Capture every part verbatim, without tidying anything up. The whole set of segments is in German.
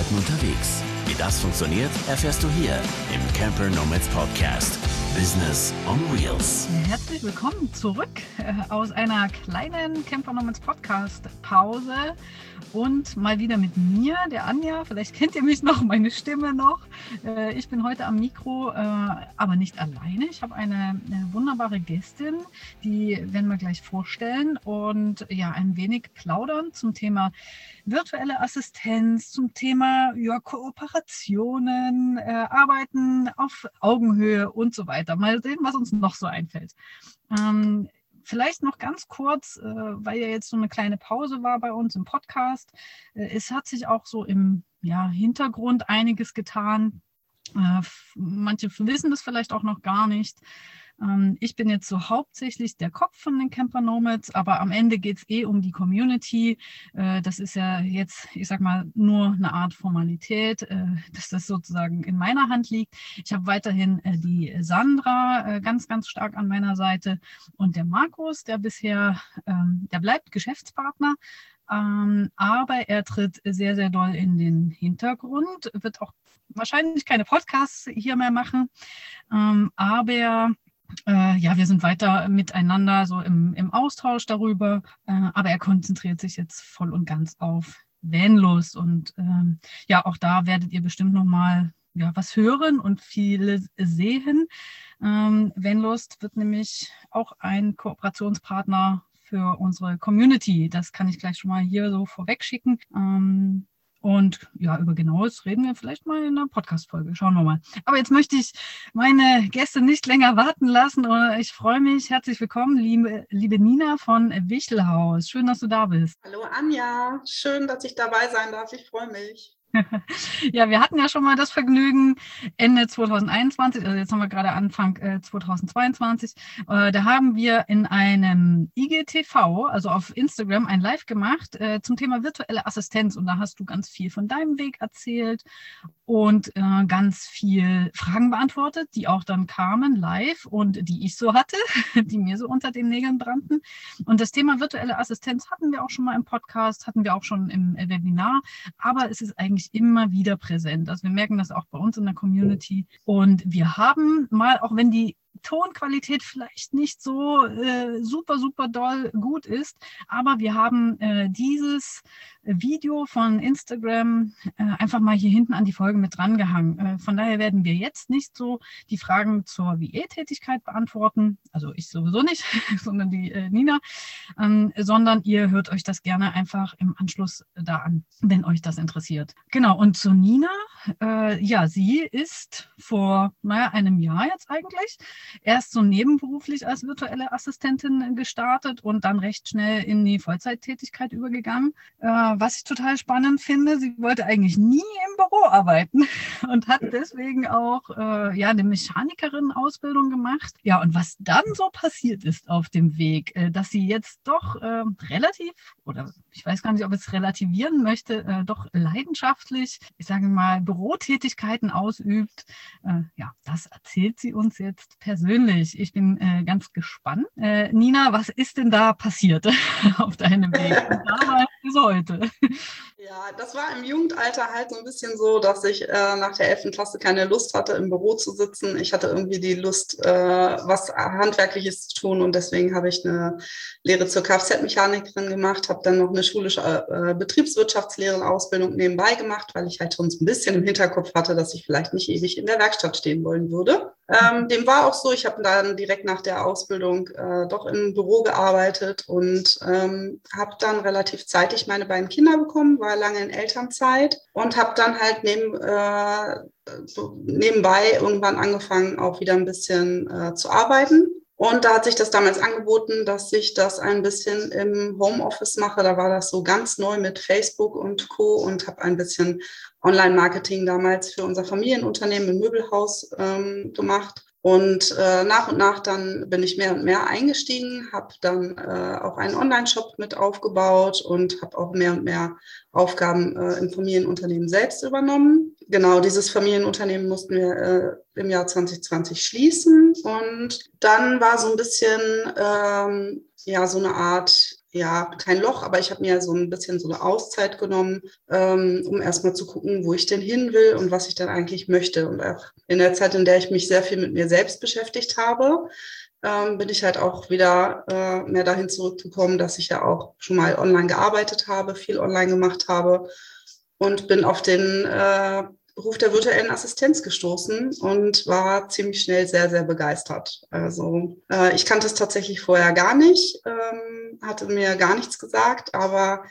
Leuten unterwegs. Wie das funktioniert, erfährst du hier im Camper Nomads Podcast. Business on Wheels. Herzlich willkommen zurück äh, aus einer kleinen Camper Nomads Podcast Pause und mal wieder mit mir, der Anja. Vielleicht kennt ihr mich noch, meine Stimme noch. Äh, ich bin heute am Mikro, äh, aber nicht alleine. Ich habe eine, eine wunderbare Gästin, die werden wir gleich vorstellen und ja, ein wenig plaudern zum Thema virtuelle Assistenz, zum Thema ja, Kooperationen, äh, Arbeiten auf Augenhöhe und so weiter. Mal sehen, was uns noch so einfällt. Ähm, vielleicht noch ganz kurz, äh, weil ja jetzt so eine kleine Pause war bei uns im Podcast. Äh, es hat sich auch so im ja, Hintergrund einiges getan. Äh, manche wissen das vielleicht auch noch gar nicht. Ich bin jetzt so hauptsächlich der Kopf von den Camper Nomads, aber am Ende geht es eh um die Community. Das ist ja jetzt, ich sag mal, nur eine Art Formalität, dass das sozusagen in meiner Hand liegt. Ich habe weiterhin die Sandra ganz, ganz stark an meiner Seite und der Markus, der bisher, der bleibt Geschäftspartner. Ähm, aber er tritt sehr, sehr doll in den Hintergrund, wird auch wahrscheinlich keine Podcasts hier mehr machen, ähm, aber äh, ja, wir sind weiter miteinander so im, im Austausch darüber, äh, aber er konzentriert sich jetzt voll und ganz auf Vanlust und ähm, ja, auch da werdet ihr bestimmt nochmal ja, was hören und viele sehen. Ähm, Vanlust wird nämlich auch ein Kooperationspartner für unsere Community. Das kann ich gleich schon mal hier so vorweg schicken. Ähm, und ja, über Genaues reden wir vielleicht mal in einer Podcast-Folge. Schauen wir mal. Aber jetzt möchte ich meine Gäste nicht länger warten lassen. Ich freue mich. Herzlich willkommen, liebe, liebe Nina von Wichtelhaus. Schön, dass du da bist. Hallo Anja. Schön, dass ich dabei sein darf. Ich freue mich. Ja, wir hatten ja schon mal das Vergnügen Ende zwanzig einundzwanzig, also jetzt haben wir gerade Anfang äh, zwanzig zweiundzwanzig, äh, da haben wir in einem I G T V, also auf Instagram, ein Live gemacht äh, zum Thema virtuelle Assistenz und da hast du ganz viel von deinem Weg erzählt und äh, ganz viel Fragen beantwortet, die auch dann kamen live und die ich so hatte, die mir so unter den Nägeln brannten. Und das Thema virtuelle Assistenz hatten wir auch schon mal im Podcast, hatten wir auch schon im äh, Webinar, aber es ist eigentlich immer wieder präsent. Also wir merken das auch bei uns in der Community. Und wir haben mal, auch wenn die Tonqualität vielleicht nicht so äh, super, super doll gut ist, aber wir haben äh, dieses Video von Instagram äh, einfach mal hier hinten an die Folge mit drangehangen. Äh, von daher werden wir jetzt nicht so die Fragen zur V A-Tätigkeit beantworten, also ich sowieso nicht, sondern die äh, Nina, ähm, sondern ihr hört euch das gerne einfach im Anschluss da an, wenn euch das interessiert. Genau, und zu Nina, äh, ja, sie ist vor, naja, einem Jahr jetzt eigentlich erst so nebenberuflich als virtuelle Assistentin gestartet und dann recht schnell in die Vollzeittätigkeit übergegangen. Äh, was ich total spannend finde, sie wollte eigentlich nie im Büro arbeiten und hat deswegen auch äh, ja, eine Mechanikerin-Ausbildung gemacht. Ja, und was dann so passiert ist auf dem Weg, äh, dass sie jetzt doch äh, relativ, oder ich weiß gar nicht, ob ich es relativieren möchte, äh, doch leidenschaftlich, ich sage mal, Bürotätigkeiten ausübt. Äh, ja, das erzählt sie uns jetzt persönlich. Ich bin äh, ganz gespannt. Äh, Nina, was ist denn da passiert auf deinem Weg von damals bis heute? Ja, das war im Jugendalter halt so ein bisschen so, dass ich äh, nach der elften Klasse keine Lust hatte, im Büro zu sitzen. Ich hatte irgendwie die Lust, äh, was Handwerkliches zu tun und deswegen habe ich eine Lehre zur Kfz-Mechanikerin gemacht, habe dann noch eine schulische äh, Betriebswirtschaftslehre-Ausbildung nebenbei gemacht, weil ich halt schon ein bisschen im Hinterkopf hatte, dass ich vielleicht nicht ewig in der Werkstatt stehen wollen würde. Ähm, dem war auch so, ich habe dann direkt nach der Ausbildung äh, doch im Büro gearbeitet und ähm, habe dann relativ zeitig meine beiden Kinder bekommen, war lange in Elternzeit und habe dann halt neben, äh, so nebenbei irgendwann angefangen, auch wieder ein bisschen äh, zu arbeiten. Und da hat sich das damals angeboten, dass ich das ein bisschen im Homeoffice mache. Da war das so ganz neu mit Facebook und Co. und habe ein bisschen Online-Marketing damals für unser Familienunternehmen im Möbelhaus ähm, gemacht. Und äh, nach und nach dann bin ich mehr und mehr eingestiegen, habe dann äh, auch einen Online-Shop mit aufgebaut und habe auch mehr und mehr Aufgaben äh, im Familienunternehmen selbst übernommen. Genau, dieses Familienunternehmen mussten wir äh, im Jahr zwanzig zwanzig schließen und dann war so ein bisschen ähm, ja so eine Art ja, kein Loch, aber ich habe mir so ein bisschen so eine Auszeit genommen, ähm, um erstmal zu gucken, wo ich denn hin will und was ich dann eigentlich möchte. Und auch in der Zeit, in der ich mich sehr viel mit mir selbst beschäftigt habe, ähm, bin ich halt auch wieder äh, mehr dahin zurückgekommen, dass ich ja auch schon mal online gearbeitet habe, viel online gemacht habe und bin auf den äh, Beruf der virtuellen Assistenz gestoßen und war ziemlich schnell sehr, sehr begeistert. Also äh, ich kannte es tatsächlich vorher gar nicht, ähm, hatte mir gar nichts gesagt, aber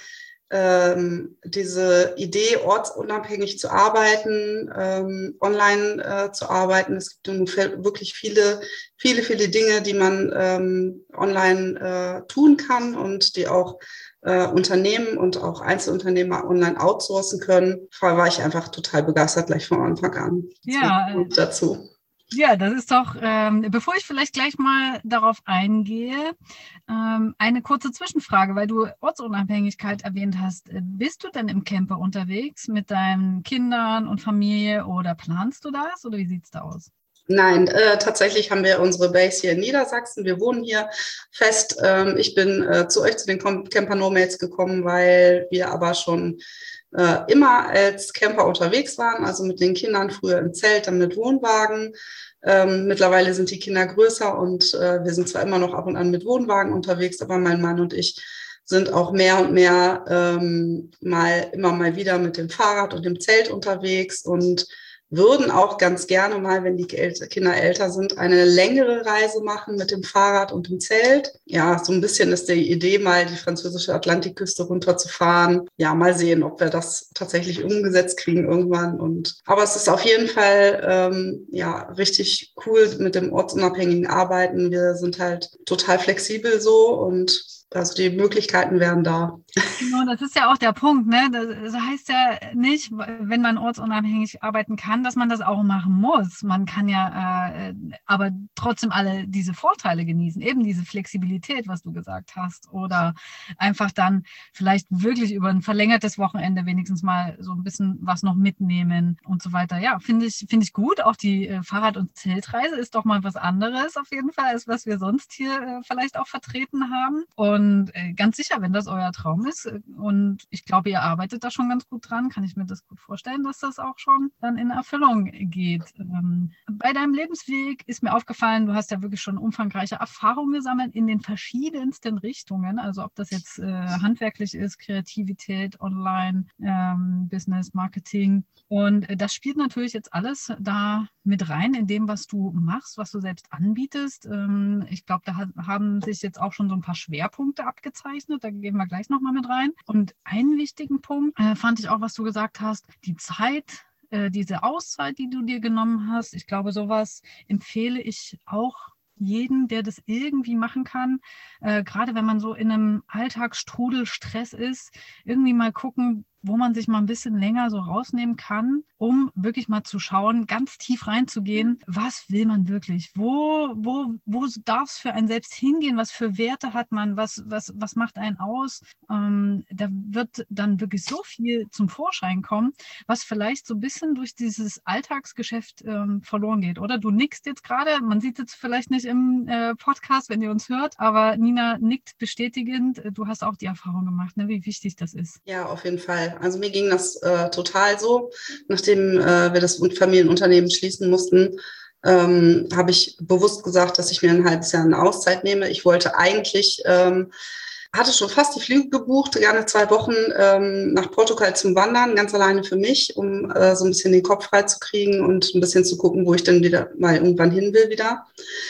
ähm, diese Idee, ortsunabhängig zu arbeiten, ähm, online äh, zu arbeiten, es gibt nun wirklich viele, viele, viele Dinge, die man ähm, online äh, tun kann und die auch Äh, Unternehmen und auch Einzelunternehmer online outsourcen können. Vorher war ich einfach total begeistert, gleich von Anfang an. Ja, So, und dazu. Ja, das ist doch, ähm, bevor ich vielleicht gleich mal darauf eingehe, ähm, eine kurze Zwischenfrage, weil du Ortsunabhängigkeit erwähnt hast. Bist du denn im Camper unterwegs mit deinen Kindern und Familie oder planst du das oder wie sieht es da aus? Nein, äh, tatsächlich haben wir unsere Base hier in Niedersachsen. Wir wohnen hier fest. Ähm, ich bin äh, zu euch, zu den Camper Nomads gekommen, weil wir aber schon äh, immer als Camper unterwegs waren, also mit den Kindern früher im Zelt, dann mit Wohnwagen. Ähm, mittlerweile sind die Kinder größer und äh, wir sind zwar immer noch ab und an mit Wohnwagen unterwegs, aber mein Mann und ich sind auch mehr und mehr ähm, mal immer mal wieder mit dem Fahrrad und dem Zelt unterwegs und würden auch ganz gerne mal, wenn die Kinder älter sind, eine längere Reise machen mit dem Fahrrad und dem Zelt. Ja, so ein bisschen ist die Idee, mal die französische Atlantikküste runterzufahren. Ja, mal sehen, ob wir das tatsächlich umgesetzt kriegen irgendwann. Und aber es ist auf jeden Fall ähm, ja richtig cool mit dem ortsunabhängigen Arbeiten. Wir sind halt total flexibel so und also die Möglichkeiten wären da. Genau, das ist ja auch der Punkt, ne? Das heißt ja nicht, wenn man ortsunabhängig arbeiten kann, dass man das auch machen muss. Man kann ja äh, aber trotzdem alle diese Vorteile genießen, eben diese Flexibilität, was du gesagt hast, oder einfach dann vielleicht wirklich über ein verlängertes Wochenende wenigstens mal so ein bisschen was noch mitnehmen und so weiter. Ja, finde ich, finde ich gut. Auch die äh, Fahrrad- und Zeltreise ist doch mal was anderes auf jeden Fall, als was wir sonst hier äh, vielleicht auch vertreten haben. Und Und äh, ganz sicher, wenn das euer Traum ist äh, und ich glaube, ihr arbeitet da schon ganz gut dran, kann ich mir das gut vorstellen, dass das auch schon dann in Erfüllung geht. Ähm, bei deinem Lebensweg ist mir aufgefallen, du hast ja wirklich schon umfangreiche Erfahrungen gesammelt in den verschiedensten Richtungen, also ob das jetzt äh, handwerklich ist, Kreativität, Online, ähm, Business, Marketing und äh, das spielt natürlich jetzt alles da mit rein in dem, was du machst, was du selbst anbietest. Ähm, ich glaube, da hat, haben sich jetzt auch schon so ein paar Schwerpunkte abgezeichnet. Da gehen wir gleich nochmal mit rein. Und einen wichtigen Punkt äh, fand ich auch, was du gesagt hast, die Zeit, äh, diese Auszeit, die du dir genommen hast. Ich glaube, sowas empfehle ich auch jeden, der das irgendwie machen kann, äh, gerade wenn man so in einem Alltagsstrudel, Stress ist, irgendwie mal gucken, wo man sich mal ein bisschen länger so rausnehmen kann, um wirklich mal zu schauen, ganz tief reinzugehen, was will man wirklich? Wo, wo, wo darf es für einen selbst hingehen? Was für Werte hat man? Was, was, was macht einen aus? Ähm, da wird dann wirklich so viel zum Vorschein kommen, was vielleicht so ein bisschen durch dieses Alltagsgeschäft ähm, verloren geht. Oder du nickst jetzt gerade, man sieht jetzt vielleicht nicht im äh, Podcast, wenn ihr uns hört, aber Nina nickt bestätigend. Du hast auch die Erfahrung gemacht, ne, wie wichtig das ist. Ja, auf jeden Fall. Also mir ging das äh, total so. Nachdem äh, wir das Familienunternehmen schließen mussten, ähm, habe ich bewusst gesagt, dass ich mir ein halbes Jahr eine Auszeit nehme. Ich wollte eigentlich, ähm, hatte schon fast die Flüge gebucht, gerne zwei Wochen ähm, nach Portugal zum Wandern, ganz alleine für mich, um äh, so ein bisschen den Kopf frei zu kriegen und ein bisschen zu gucken, wo ich dann wieder mal irgendwann hin will wieder.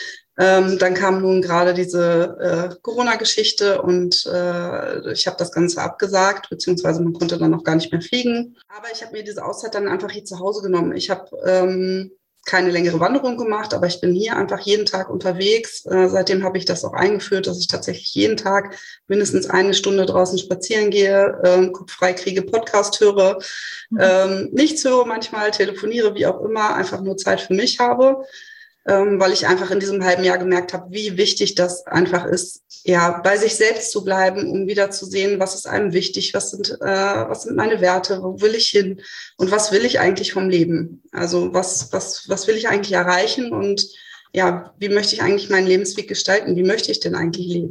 Ähm, dann kam nun gerade diese äh, Corona-Geschichte und äh, ich habe das Ganze abgesagt, beziehungsweise man konnte dann noch gar nicht mehr fliegen. Aber ich habe mir diese Auszeit dann einfach hier zu Hause genommen. Ich habe ähm, keine längere Wanderung gemacht, aber ich bin hier einfach jeden Tag unterwegs. Äh, seitdem habe ich das auch eingeführt, dass ich tatsächlich jeden Tag mindestens eine Stunde draußen spazieren gehe, äh, Kopf frei kriege, Podcast höre, mhm. ähm, nichts höre manchmal, telefoniere, wie auch immer, einfach nur Zeit für mich habe. Ähm, weil ich einfach in diesem halben Jahr gemerkt habe, wie wichtig das einfach ist, ja, bei sich selbst zu bleiben, um wieder zu sehen, was ist einem wichtig, was sind, äh, was sind meine Werte, wo will ich hin und was will ich eigentlich vom Leben? Also was, was, was will ich eigentlich erreichen und ja, wie möchte ich eigentlich meinen Lebensweg gestalten? Wie möchte ich denn eigentlich leben?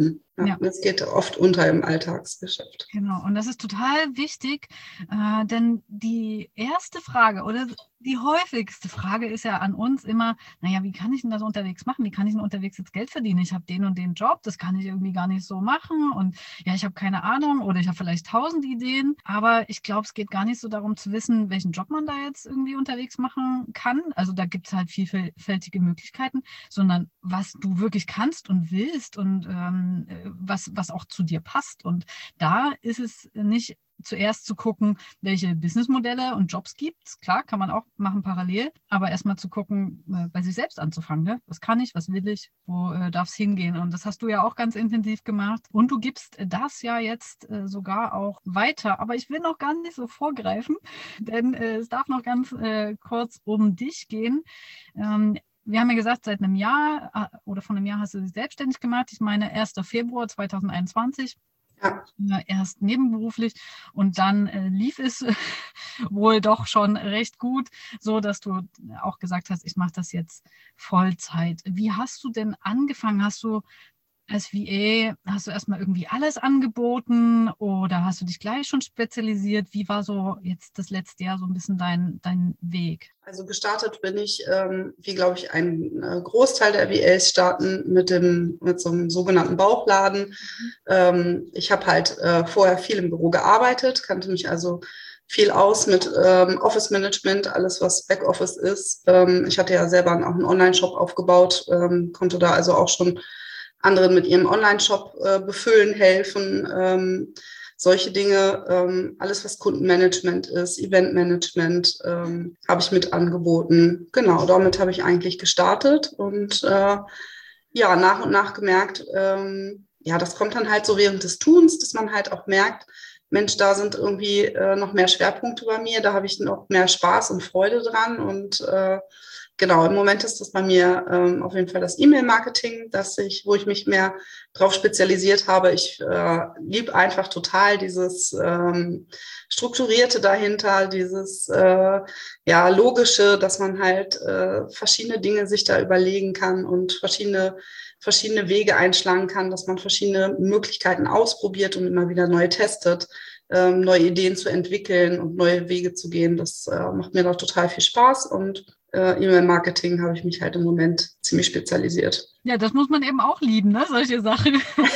Ja, Ja. das geht oft unter im Alltagsgeschäft. Genau, und das ist total wichtig, äh, denn die erste Frage oder die häufigste Frage ist ja an uns immer, naja, wie kann ich denn das unterwegs machen? Wie kann ich denn unterwegs jetzt Geld verdienen? Ich habe den und den Job, das kann ich irgendwie gar nicht so machen und ja, ich habe keine Ahnung oder ich habe vielleicht tausend Ideen, aber ich glaube, es geht gar nicht so darum zu wissen, welchen Job man da jetzt irgendwie unterwegs machen kann. Also da gibt es halt vielfältige Möglichkeiten, sondern was du wirklich kannst und willst und ähm, was, was auch zu dir passt. Und da ist es nicht zuerst zu gucken, welche Businessmodelle und Jobs gibt es. Klar, kann man auch machen parallel, aber erstmal zu gucken, äh, bei sich selbst anzufangen. Ne? Was kann ich, was will ich, wo äh, darf es hingehen? Und das hast du ja auch ganz intensiv gemacht. Und du gibst das ja jetzt äh, sogar auch weiter. Aber ich will noch gar nicht so vorgreifen, denn äh, es darf noch ganz äh, kurz um dich gehen. Ähm, Wir haben ja gesagt, seit einem Jahr oder von einem Jahr hast du dich selbstständig gemacht. Ich meine, erster Februar zweitausendeinundzwanzig. Ja. Erst nebenberuflich und dann äh, lief es wohl doch schon recht gut, so dass du auch gesagt hast, ich mache das jetzt Vollzeit. Wie hast du denn angefangen? Hast du als V A, hast du erstmal irgendwie alles angeboten oder hast du dich gleich schon spezialisiert? Wie war so jetzt das letzte Jahr so ein bisschen dein, dein Weg? Also gestartet bin ich, ähm, wie glaube ich, ein äh, Großteil der V As starten mit dem mit so einem sogenannten Bauchladen. Mhm. Ähm, ich habe halt äh, vorher viel im Büro gearbeitet, kannte mich also viel aus mit ähm, Office Management, alles was Backoffice ist. Ähm, ich hatte ja selber auch einen Online-Shop aufgebaut, ähm, konnte da also auch schon anderen mit ihrem Online-Shop äh, befüllen, helfen, ähm, solche Dinge, ähm, alles was Kundenmanagement ist, Eventmanagement, ähm, habe ich mit angeboten. Genau, damit habe ich eigentlich gestartet und äh, ja, nach und nach gemerkt, ähm, ja, das kommt dann halt so während des Tuns, dass man halt auch merkt, Mensch, da sind irgendwie äh, noch mehr Schwerpunkte bei mir, da habe ich noch mehr Spaß und Freude dran und äh, genau, im Moment ist das bei mir ähm, auf jeden Fall das E-Mail-Marketing, dass ich, wo ich mich mehr drauf spezialisiert habe. Ich äh, liebe einfach total dieses ähm, Strukturierte dahinter, dieses äh, ja Logische, dass man halt äh, verschiedene Dinge sich da überlegen kann und verschiedene verschiedene Wege einschlagen kann, dass man verschiedene Möglichkeiten ausprobiert und immer wieder neu testet, ähm, neue Ideen zu entwickeln und neue Wege zu gehen. Das äh, macht mir doch total viel Spaß und äh, E-Mail-Marketing habe ich mich halt im Moment ziemlich spezialisiert. Ja, das muss man eben auch lieben, ne? Solche Sachen.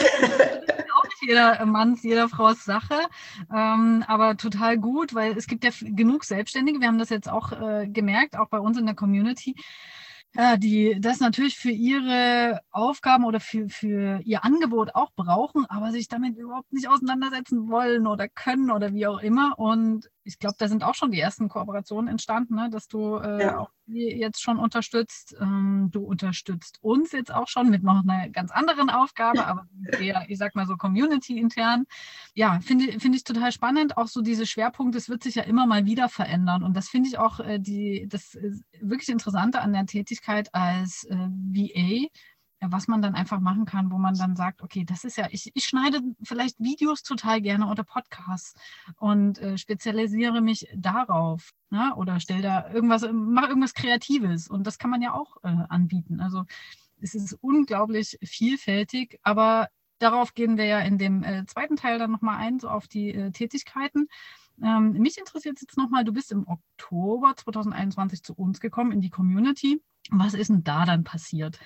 Auch nicht jeder Manns, jeder Frau's Sache, ähm, aber total gut, weil es gibt ja genug Selbstständige. Wir haben das jetzt auch äh, gemerkt, auch bei uns in der Community, äh, die das natürlich für ihre Aufgaben oder für, für ihr Angebot auch brauchen, aber sich damit überhaupt nicht auseinandersetzen wollen oder können oder wie auch immer. Und ich glaube, da sind auch schon die ersten Kooperationen entstanden, ne? Dass du äh, Ja. auch die jetzt schon unterstützt. Ähm, du unterstützt uns jetzt auch schon mit noch einer ganz anderen Aufgabe, aber eher, ich sag mal so Community-intern. Ja, finde find ich total spannend. Auch so diese Schwerpunkte, es wird sich ja immer mal wieder verändern. Und das finde ich auch äh, die, das ist wirklich Interessante an der Tätigkeit als äh, V A, was man dann einfach machen kann, wo man dann sagt, okay, das ist ja, ich, ich schneide vielleicht Videos total gerne oder Podcasts und äh, spezialisiere mich darauf, ne? Oder stelle da irgendwas, mache irgendwas Kreatives und das kann man ja auch äh, anbieten. Also es ist unglaublich vielfältig, aber darauf gehen wir ja in dem äh, zweiten Teil dann nochmal ein, so auf die äh, Tätigkeiten. Ähm, mich interessiert jetzt nochmal, du bist im Oktober zweitausendeinundzwanzig zu uns gekommen in die Community. Was ist denn da dann passiert?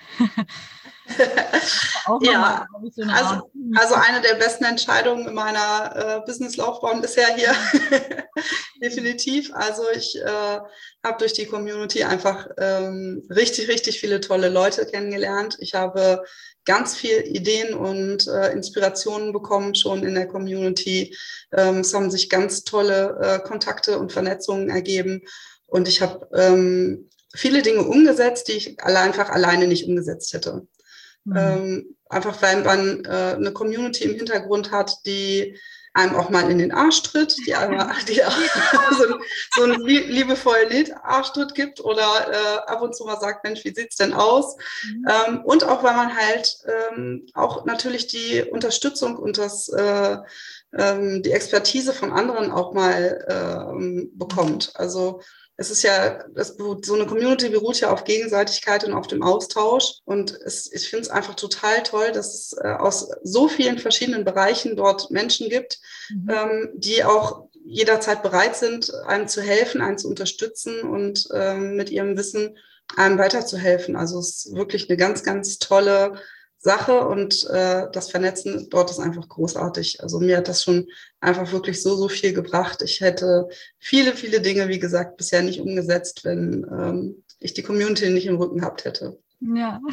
Auch Ja, mal, so eine also, also eine der besten Entscheidungen in meiner äh, Business-Laufbahn bisher hier. Definitiv. Also ich äh, habe durch die Community einfach ähm, richtig, richtig viele tolle Leute kennengelernt. Ich habe ganz viele Ideen und äh, Inspirationen bekommen schon in der Community. Ähm, es haben sich ganz tolle äh, Kontakte und Vernetzungen ergeben. Und ich habe ähm, viele Dinge umgesetzt, die ich alle einfach alleine nicht umgesetzt hätte. Mhm. Ähm, einfach weil man äh, eine Community im Hintergrund hat, die einem auch mal in den Arsch tritt, die, einmal, die auch so, so einen liebevollen Arschtritt gibt oder äh, ab und zu mal sagt, Mensch, wie sieht's denn aus? Mhm. Ähm, und auch, weil man halt ähm, auch natürlich die Unterstützung und das äh, ähm, die Expertise von anderen auch mal ähm, bekommt. Also es ist ja, es, so eine Community beruht ja auf Gegenseitigkeit und auf dem Austausch. Und es, ich finde es einfach total toll, dass es äh, aus so vielen verschiedenen Bereichen dort Menschen gibt, mhm. ähm, die auch jederzeit bereit sind, einem zu helfen, einen zu unterstützen und ähm, mit ihrem Wissen einem weiterzuhelfen. Also es ist wirklich eine ganz, ganz tolle Sache und äh, das Vernetzen dort ist einfach großartig. Also mir hat das schon einfach wirklich so, so viel gebracht. Ich hätte viele, viele Dinge, wie gesagt, bisher nicht umgesetzt, wenn ähm, ich die Community nicht im Rücken gehabt hätte. Ja,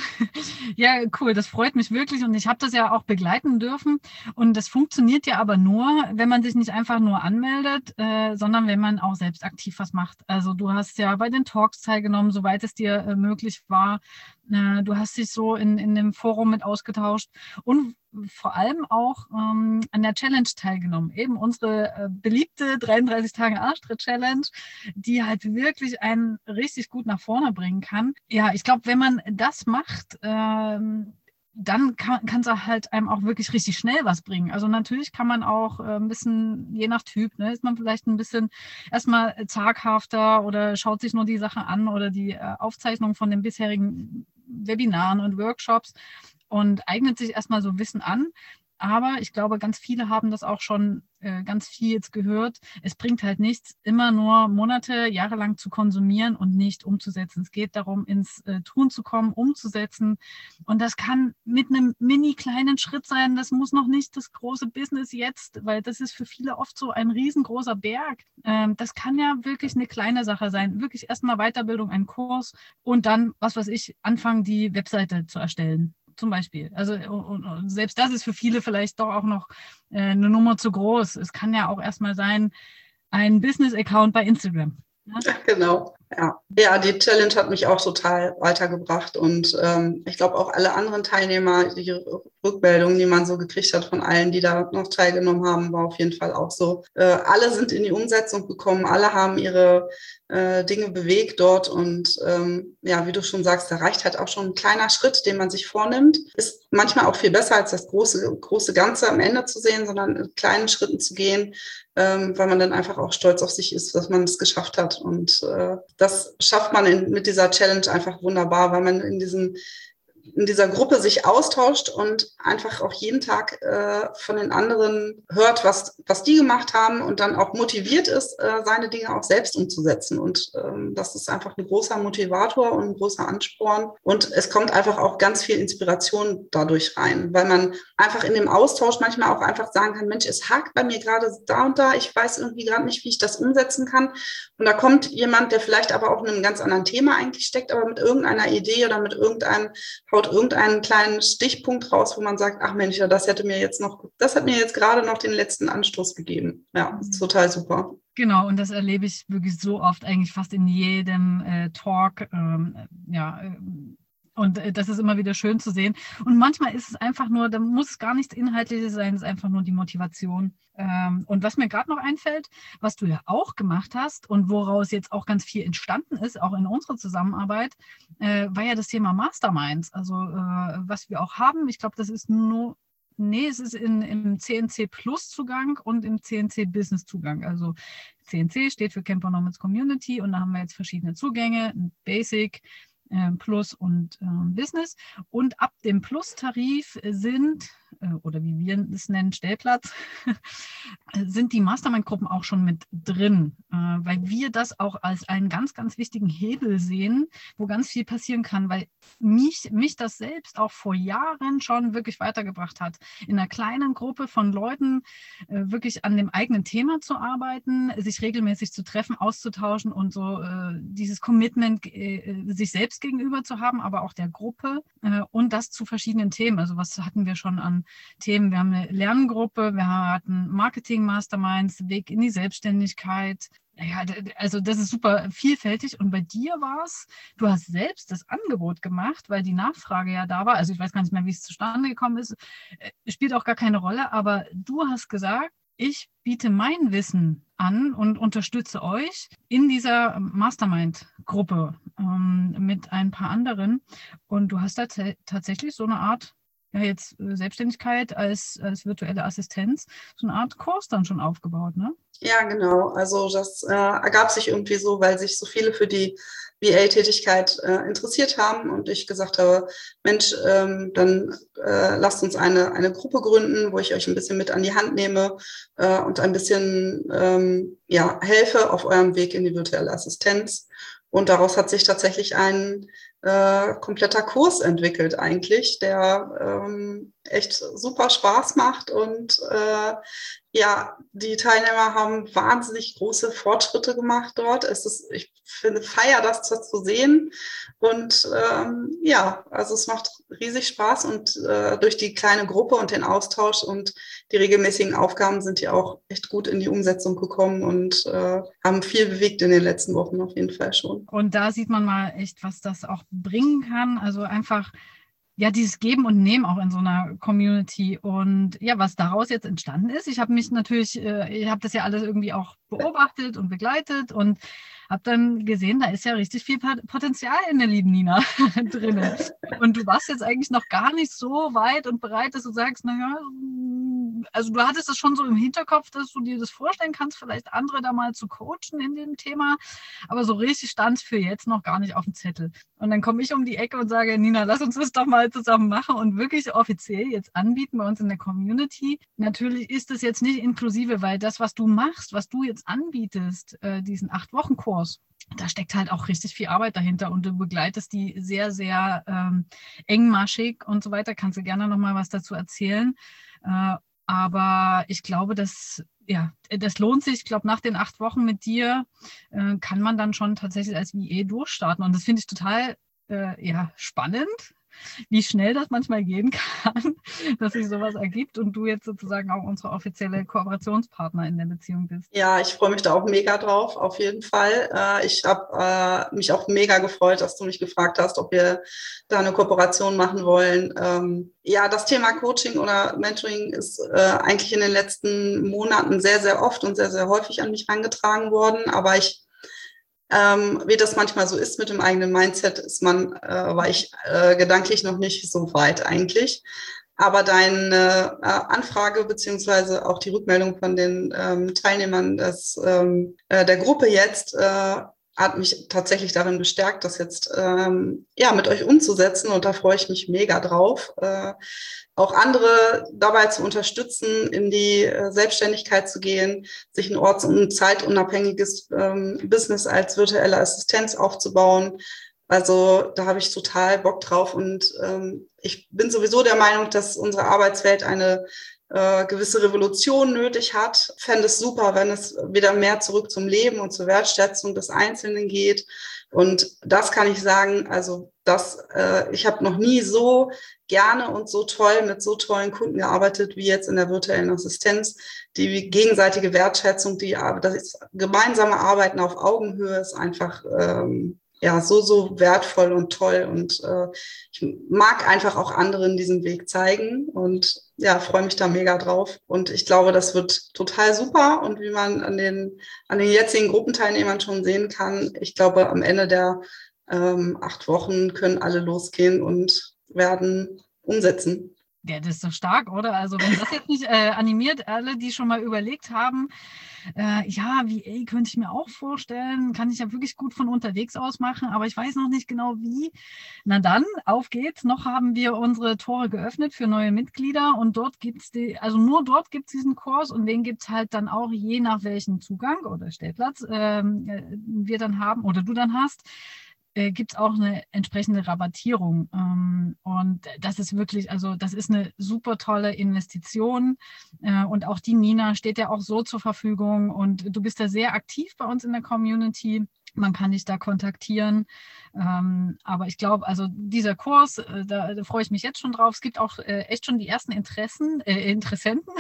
ja, cool. Das freut mich wirklich und ich habe das ja auch begleiten dürfen und das funktioniert ja aber nur, wenn man sich nicht einfach nur anmeldet, äh, sondern wenn man auch selbst aktiv was macht. Also du hast ja bei den Talks teilgenommen, soweit es dir äh, möglich war. Äh, du hast dich so in, in dem Forum mit ausgetauscht und vor allem auch ähm, an der Challenge teilgenommen. Eben unsere äh, beliebte dreiunddreißig Tage Arschtritt-Challenge, die halt wirklich einen richtig gut nach vorne bringen kann. Ja, ich glaube, wenn man das macht, ähm, dann kann es halt einem auch wirklich richtig schnell was bringen. Also natürlich kann man auch äh, ein bisschen, je nach Typ, ne, ist man vielleicht ein bisschen erstmal zaghafter oder schaut sich nur die Sachen an oder die äh, Aufzeichnung von den bisherigen Webinaren und Workshops und eignet sich erstmal so Wissen an. Aber ich glaube, ganz viele haben das auch schon äh, ganz viel jetzt gehört. Es bringt halt nichts, immer nur Monate, Jahre lang zu konsumieren und nicht umzusetzen. Es geht darum, ins äh, Tun zu kommen, umzusetzen. Und das kann mit einem mini kleinen Schritt sein. Das muss noch nicht das große Business jetzt, weil das ist für viele oft so ein riesengroßer Berg. Ähm, das kann ja wirklich eine kleine Sache sein. Wirklich erstmal Weiterbildung, ein Kurs und dann, was weiß ich, anfangen, die Webseite zu erstellen. Zum Beispiel. Also und, und selbst das ist für viele vielleicht doch auch noch äh, eine Nummer zu groß. Es kann ja auch erstmal sein, ein Business-Account bei Instagram. Ja? Ja, genau. Ja. ja, die Challenge hat mich auch total weitergebracht und ähm, ich glaube auch alle anderen Teilnehmer, die Rückmeldungen, die man so gekriegt hat von allen, die da noch teilgenommen haben, war auf jeden Fall auch so. Äh, alle sind in die Umsetzung gekommen, alle haben ihre äh, Dinge bewegt dort und ähm, ja, wie du schon sagst, da reicht halt auch schon ein kleiner Schritt, den man sich vornimmt. Ist manchmal auch viel besser, als das große, große Ganze am Ende zu sehen, sondern in kleinen Schritten zu gehen, ähm, weil man dann einfach auch stolz auf sich ist, dass man es geschafft hat und äh, das schafft man in, mit dieser Challenge einfach wunderbar, weil man in diesem in dieser Gruppe sich austauscht und einfach auch jeden Tag äh, von den anderen hört, was, was die gemacht haben und dann auch motiviert ist, äh, seine Dinge auch selbst umzusetzen. Und ähm, das ist einfach ein großer Motivator und ein großer Ansporn. Und es kommt einfach auch ganz viel Inspiration dadurch rein, weil man einfach in dem Austausch manchmal auch einfach sagen kann, Mensch, es hakt bei mir gerade da und da, ich weiß irgendwie gerade nicht, wie ich das umsetzen kann. Und da kommt jemand, der vielleicht aber auch in einem ganz anderen Thema eigentlich steckt, aber mit irgendeiner Idee oder mit irgendeinem haut irgendeinen kleinen Stichpunkt raus, wo man sagt, ach Mensch, ja, das hätte mir jetzt noch, das hat mir jetzt gerade noch den letzten Anstoß gegeben. Ja, das ist total super. Genau, und das erlebe ich wirklich so oft, eigentlich fast in jedem äh, Talk, ähm, ja, äh, und äh, das ist immer wieder schön zu sehen. Und manchmal ist es einfach nur, da muss es gar nichts Inhaltliches sein, es ist einfach nur die Motivation. Ähm, und was mir gerade noch einfällt, was du ja auch gemacht hast und woraus jetzt auch ganz viel entstanden ist, auch in unserer Zusammenarbeit, äh, war ja das Thema Masterminds. Also äh, was wir auch haben, ich glaube, das ist nur, nee, es ist in, im C N C Plus Zugang und im C N C Business Zugang. Also C N C steht für Camper Nomads Community und da haben wir jetzt verschiedene Zugänge, Basic, Plus und äh, Business. Und ab dem Plus-Tarif sind, äh, oder wie wir es nennen, Stellplatz, sind die Mastermind-Gruppen auch schon mit drin, äh, weil wir das auch als einen ganz, ganz wichtigen Hebel sehen, wo ganz viel passieren kann, weil mich, mich das selbst auch vor Jahren schon wirklich weitergebracht hat, in einer kleinen Gruppe von Leuten äh, wirklich an dem eigenen Thema zu arbeiten, sich regelmäßig zu treffen, auszutauschen und so äh, dieses Commitment äh, sich selbst gegenüber zu haben, aber auch der Gruppe äh, und das zu verschiedenen Themen. Also was hatten wir schon an Themen? Wir haben eine Lerngruppe, wir hatten Marketing-Masterminds, Weg in die Selbstständigkeit. Ja, also das ist super vielfältig. Und bei dir war es, du hast selbst das Angebot gemacht, weil die Nachfrage ja da war. Also ich weiß gar nicht mehr, wie es zustande gekommen ist. Spielt auch gar keine Rolle, aber du hast gesagt, ich biete mein Wissen an und unterstütze euch in dieser Mastermind-Gruppe ähm, mit ein paar anderen. Und du hast da t- tatsächlich so eine Art ja jetzt äh, Selbstständigkeit als, als virtuelle Assistenz so eine Art Kurs dann schon aufgebaut, ne? Ja, genau. Also das äh, ergab sich irgendwie so, weil sich so viele für die V A-Tätigkeit äh, interessiert haben und ich gesagt habe, Mensch, ähm, dann äh, lasst uns eine, eine Gruppe gründen, wo ich euch ein bisschen mit an die Hand nehme äh, und ein bisschen ähm, ja, helfe auf eurem Weg in die virtuelle Assistenz. Und daraus hat sich tatsächlich ein äh, kompletter Kurs entwickelt eigentlich, der ähm, echt super Spaß macht und äh, ja, die Teilnehmer haben wahnsinnig große Fortschritte gemacht dort. Es ist, ich finde, feier das, das zu sehen. Und ähm, ja, also es macht riesig Spaß und äh, durch die kleine Gruppe und den Austausch und die regelmäßigen Aufgaben sind die auch echt gut in die Umsetzung gekommen und äh, haben viel bewegt in den letzten Wochen auf jeden Fall schon. Und da sieht man mal echt, was das auch bringen kann. Also einfach ja, dieses Geben und Nehmen auch in so einer Community und ja, was daraus jetzt entstanden ist. Ich habe mich natürlich, äh, ich habe das ja alles irgendwie auch beobachtet und begleitet und habe dann gesehen, da ist ja richtig viel Potenzial in der lieben Nina drin. Und du warst jetzt eigentlich noch gar nicht so weit und bereit, dass du sagst, naja, also du hattest es schon so im Hinterkopf, dass du dir das vorstellen kannst, vielleicht andere da mal zu coachen in dem Thema, aber so richtig stand es für jetzt noch gar nicht auf dem Zettel. Und dann komme ich um die Ecke und sage, Nina, lass uns das doch mal zusammen machen und wirklich offiziell jetzt anbieten bei uns in der Community. Natürlich ist es jetzt nicht inklusive, weil das, was du machst, was du jetzt anbietest, äh, diesen acht-Wochen-Kurs, da steckt halt auch richtig viel Arbeit dahinter und du begleitest die sehr, sehr ähm, engmaschig und so weiter. Kannst du gerne noch mal was dazu erzählen. Äh, aber ich glaube, dass ja, das lohnt sich. Ich glaube, nach den acht Wochen mit dir äh, kann man dann schon tatsächlich als V A durchstarten. Und das finde ich total äh, ja, spannend, wie schnell das manchmal gehen kann, dass sich sowas ergibt und du jetzt sozusagen auch unsere offizielle Kooperationspartner in der Beziehung bist. Ja, ich freue mich da auch mega drauf, auf jeden Fall. Äh, ich habe äh, mich auch mega gefreut, dass du mich gefragt hast, ob wir da eine Kooperation machen wollen. Ähm, ja, das Thema Coaching oder Mentoring ist äh, eigentlich in den letzten Monaten sehr, sehr oft und sehr, sehr häufig an mich herangetragen worden, aber ich Ähm, wie das manchmal so ist mit dem eigenen Mindset, ist man, äh, war ich äh, gedanklich noch nicht so weit eigentlich. Aber deine äh, Anfrage beziehungsweise auch die Rückmeldung von den ähm, Teilnehmern des, ähm, äh, der Gruppe jetzt äh, hat mich tatsächlich darin bestärkt, das jetzt ähm, ja mit euch umzusetzen und da freue ich mich mega drauf. Äh, auch andere dabei zu unterstützen, in die äh, Selbstständigkeit zu gehen, sich ein orts- und zeitunabhängiges ähm, Business als virtuelle Assistenz aufzubauen. Also da habe ich total Bock drauf und ähm, ich bin sowieso der Meinung, dass unsere Arbeitswelt eine äh, gewisse Revolution nötig hat. Fände es super, wenn es wieder mehr zurück zum Leben und zur Wertschätzung des Einzelnen geht. Und das kann ich sagen, also das, äh, ich habe noch nie so gerne und so toll mit so tollen Kunden gearbeitet wie jetzt in der virtuellen Assistenz. Die gegenseitige Wertschätzung, die das gemeinsame Arbeiten auf Augenhöhe ist einfach ähm, ja so, so wertvoll und toll. Und äh, ich mag einfach auch anderen diesen Weg zeigen und ja, freue mich da mega drauf. Und ich glaube, das wird total super. Und wie man an den, an den jetzigen Gruppenteilnehmern schon sehen kann, ich glaube, am Ende der ähm, acht Wochen können alle losgehen und werden umsetzen. Ja, das ist doch stark, oder? Also wenn das jetzt nicht äh, animiert, alle, die schon mal überlegt haben, äh, ja, V A könnte ich mir auch vorstellen, kann ich ja wirklich gut von unterwegs aus machen, aber ich weiß noch nicht genau wie. Na dann, auf geht's. Noch haben wir unsere Tore geöffnet für neue Mitglieder und dort gibt's die, also nur dort gibt's diesen Kurs und den gibt's halt dann auch je nach welchem Zugang oder Stellplatz ähm, wir dann haben oder du dann hast. Gibt es auch eine entsprechende Rabattierung. Ähm, und das ist wirklich, also das ist eine super tolle Investition. Äh, und auch die Nina steht ja auch so zur Verfügung. Und du bist da sehr aktiv bei uns in der Community. Man kann dich da kontaktieren. Ähm, aber ich glaube, also dieser Kurs, äh, da, da freue ich mich jetzt schon drauf. Es gibt auch äh, echt schon die ersten Interessen, äh, Interessenten.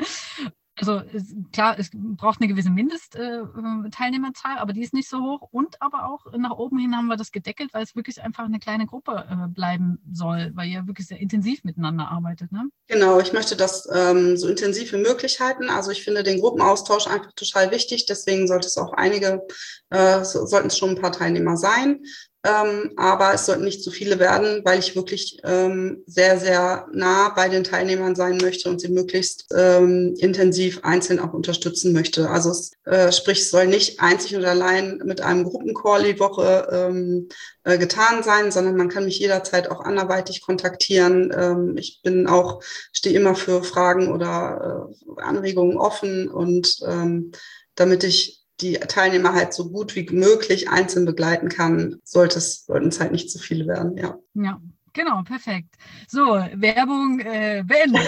Also klar, es braucht eine gewisse Mindestteilnehmerzahl, aber die ist nicht so hoch. Und aber auch nach oben hin haben wir das gedeckelt, weil es wirklich einfach eine kleine Gruppe äh, bleiben soll, weil ihr wirklich sehr intensiv miteinander arbeitet. Ne? Genau, ich möchte das ähm, so intensiv wie möglich halten. Also ich finde den Gruppenaustausch einfach total wichtig. Deswegen sollte es auch einige, äh, so, sollten es schon ein paar Teilnehmer sein. Ähm, aber es sollten nicht zu viele werden, weil ich wirklich ähm, sehr, sehr nah bei den Teilnehmern sein möchte und sie möglichst ähm, intensiv einzeln auch unterstützen möchte. Also es, äh, sprich, es soll nicht einzig und allein mit einem Gruppencall die Woche ähm, äh, getan sein, sondern man kann mich jederzeit auch anderweitig kontaktieren. Ähm, ich bin auch, stehe immer für Fragen oder äh, Anregungen offen und ähm, damit ich die Teilnehmer halt so gut wie möglich einzeln begleiten kann, sollte es, sollten es halt nicht zu viele werden, ja. Ja, genau, perfekt. So, Werbung äh, beendet.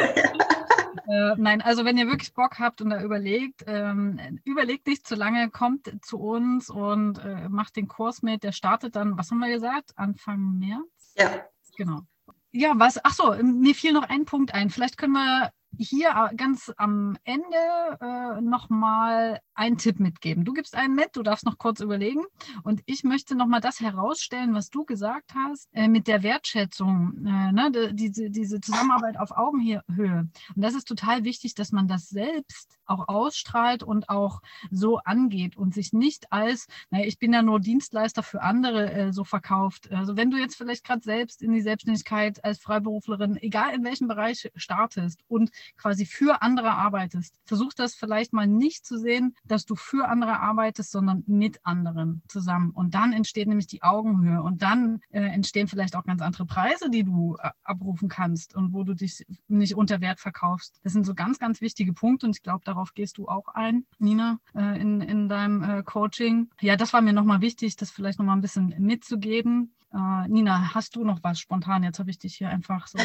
Äh, nein, also wenn ihr wirklich Bock habt und da überlegt, ähm, überlegt nicht zu lange, kommt zu uns und äh, macht den Kurs mit. Der startet dann, was haben wir gesagt, Anfang März? Ja. Genau. Ja, was, ach so, mir fiel noch ein Punkt ein. Vielleicht können wir hier ganz am Ende äh, nochmal einen Tipp mitgeben. Du gibst einen mit, du darfst noch kurz überlegen. Und ich möchte nochmal das herausstellen, was du gesagt hast, äh, mit der Wertschätzung, äh, ne, diese, diese Zusammenarbeit auf Augenhöhe. Und das ist total wichtig, dass man das selbst auch ausstrahlt und auch so angeht und sich nicht als, naja, ich bin ja nur Dienstleister für andere äh, so verkauft. Also wenn du jetzt vielleicht gerade selbst in die Selbstständigkeit als Freiberuflerin, egal in welchem Bereich startest und quasi für andere arbeitest, versuch das vielleicht mal nicht zu sehen, dass du für andere arbeitest, sondern mit anderen zusammen. Und dann entsteht nämlich die Augenhöhe und dann äh, entstehen vielleicht auch ganz andere Preise, die du äh, abrufen kannst und wo du dich nicht unter Wert verkaufst. Das sind so ganz, ganz wichtige Punkte und ich glaube, darauf gehst du auch ein, Nina, äh, in, in deinem äh, Coaching. Ja, das war mir nochmal wichtig, das vielleicht nochmal ein bisschen mitzugeben. Uh, Nina, hast du noch was spontan? Jetzt habe ich dich hier einfach so.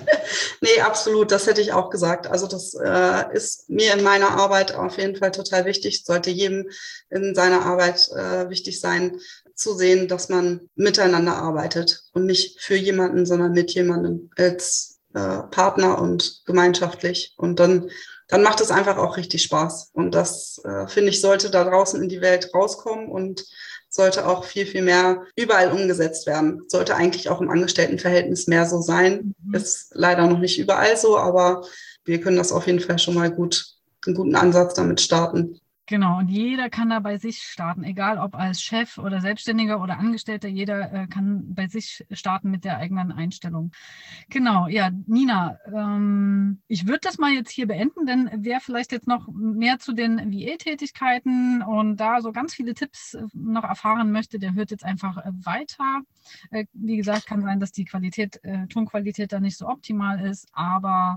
Nee, absolut. Das hätte ich auch gesagt. Also das äh, ist mir in meiner Arbeit auf jeden Fall total wichtig. Sollte jedem in seiner Arbeit äh, wichtig sein, zu sehen, dass man miteinander arbeitet und nicht für jemanden, sondern mit jemandem als äh, Partner und gemeinschaftlich. Und dann, dann macht es einfach auch richtig Spaß. Und das, äh, finde ich, sollte da draußen in die Welt rauskommen und sollte auch viel, viel mehr überall umgesetzt werden. Sollte eigentlich auch im Angestelltenverhältnis mehr so sein. Mhm. Ist leider noch nicht überall so, aber wir können das auf jeden Fall schon mal gut, einen guten Ansatz damit starten. Genau, und jeder kann da bei sich starten, egal ob als Chef oder Selbstständiger oder Angestellter, jeder äh, kann bei sich starten mit der eigenen Einstellung. Genau, ja, Nina, ähm, ich würde das mal jetzt hier beenden, denn wer vielleicht jetzt noch mehr zu den V A-Tätigkeiten und da so ganz viele Tipps noch erfahren möchte, der hört jetzt einfach äh, weiter. Äh, wie gesagt, kann sein, dass die Qualität, äh, Tonqualität da nicht so optimal ist, aber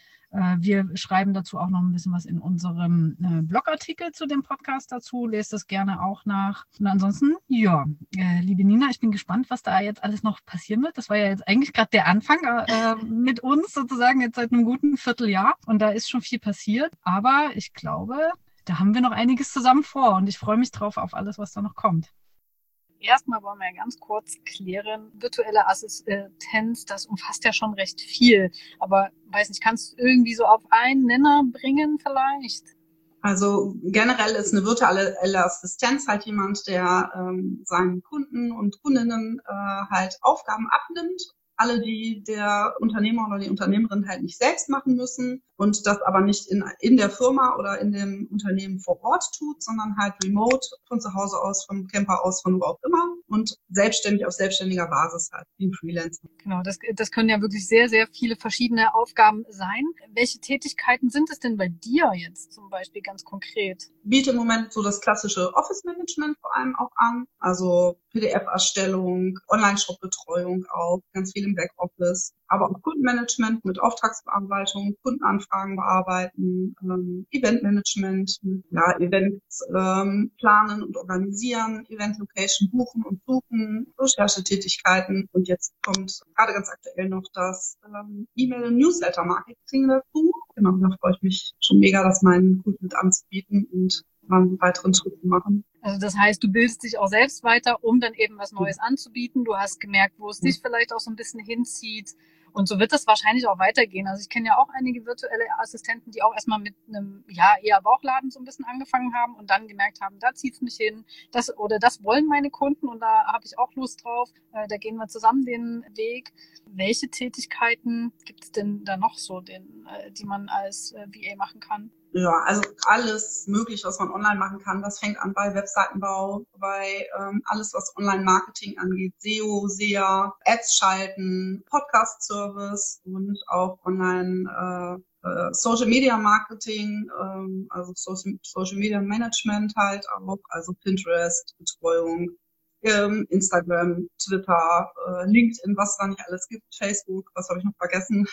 wir schreiben dazu auch noch ein bisschen was in unserem äh, Blogartikel zu dem Podcast dazu. Lest das gerne auch nach. Und ansonsten, ja, äh, liebe Nina, ich bin gespannt, was da jetzt alles noch passieren wird. Das war ja jetzt eigentlich gerade der Anfang äh, mit uns sozusagen jetzt seit einem guten Vierteljahr. Und da ist schon viel passiert. Aber ich glaube, da haben wir noch einiges zusammen vor. Und ich freue mich drauf auf alles, was da noch kommt. Erstmal wollen wir ja ganz kurz klären, virtuelle Assistenz, das umfasst ja schon recht viel. Aber weiß nicht, kannst du irgendwie so auf einen Nenner bringen vielleicht? Also generell ist eine virtuelle Assistenz halt jemand, der ähm, seinen Kunden und Kundinnen äh, halt Aufgaben abnimmt. Alle, die der Unternehmer oder die Unternehmerin halt nicht selbst machen müssen und das aber nicht in, in der Firma oder in dem Unternehmen vor Ort tut, sondern halt remote von zu Hause aus, vom Camper aus, von wo auch immer und selbstständig auf selbstständiger Basis halt, wie ein Freelancer. Genau, das, das können ja wirklich sehr, sehr viele verschiedene Aufgaben sein. Welche Tätigkeiten sind es denn bei dir jetzt zum Beispiel ganz konkret? Biete im Moment so das klassische Office-Management vor allem auch an, also P D F-Erstellung, Online-Shop-Betreuung auch, ganz viel im Backoffice, aber auch Kundenmanagement mit Auftragsbearbeitung, Kundenanfragen bearbeiten, ähm, Eventmanagement, ja, Events ähm, planen und organisieren, Event-Location buchen und suchen, Recherchetätigkeiten und jetzt kommt gerade ganz aktuell noch das ähm, E-Mail- und Newsletter-Marketing dazu. Genau, da freue ich mich schon mega, das meinen Kunden mit anzubieten und einen weiteren Schritt zu machen. Also das heißt, du bildest dich auch selbst weiter, um dann eben was Neues anzubieten. Du hast gemerkt, wo es dich vielleicht auch so ein bisschen hinzieht. Und so wird das wahrscheinlich auch weitergehen. Also ich kenne ja auch einige virtuelle Assistenten, die auch erstmal mit einem, ja, eher Bauchladen so ein bisschen angefangen haben und dann gemerkt haben, da zieht es mich hin, das oder das wollen meine Kunden und da habe ich auch Lust drauf. Äh, da gehen wir zusammen den Weg. Welche Tätigkeiten gibt es denn da noch so, den, äh, die man als äh, V A machen kann? Ja, also alles mögliche, was man online machen kann. Das fängt an bei Webseitenbau, bei ähm, alles, was Online-Marketing angeht, S E O, S E A, Ads schalten, Podcast-Service und auch Online äh, äh, Social-Media-Marketing, ähm, also Social- Social-Media-Management halt auch, also Pinterest, Betreuung, ähm, Instagram, Twitter, äh, LinkedIn, was da nicht alles gibt, Facebook, was habe ich noch vergessen?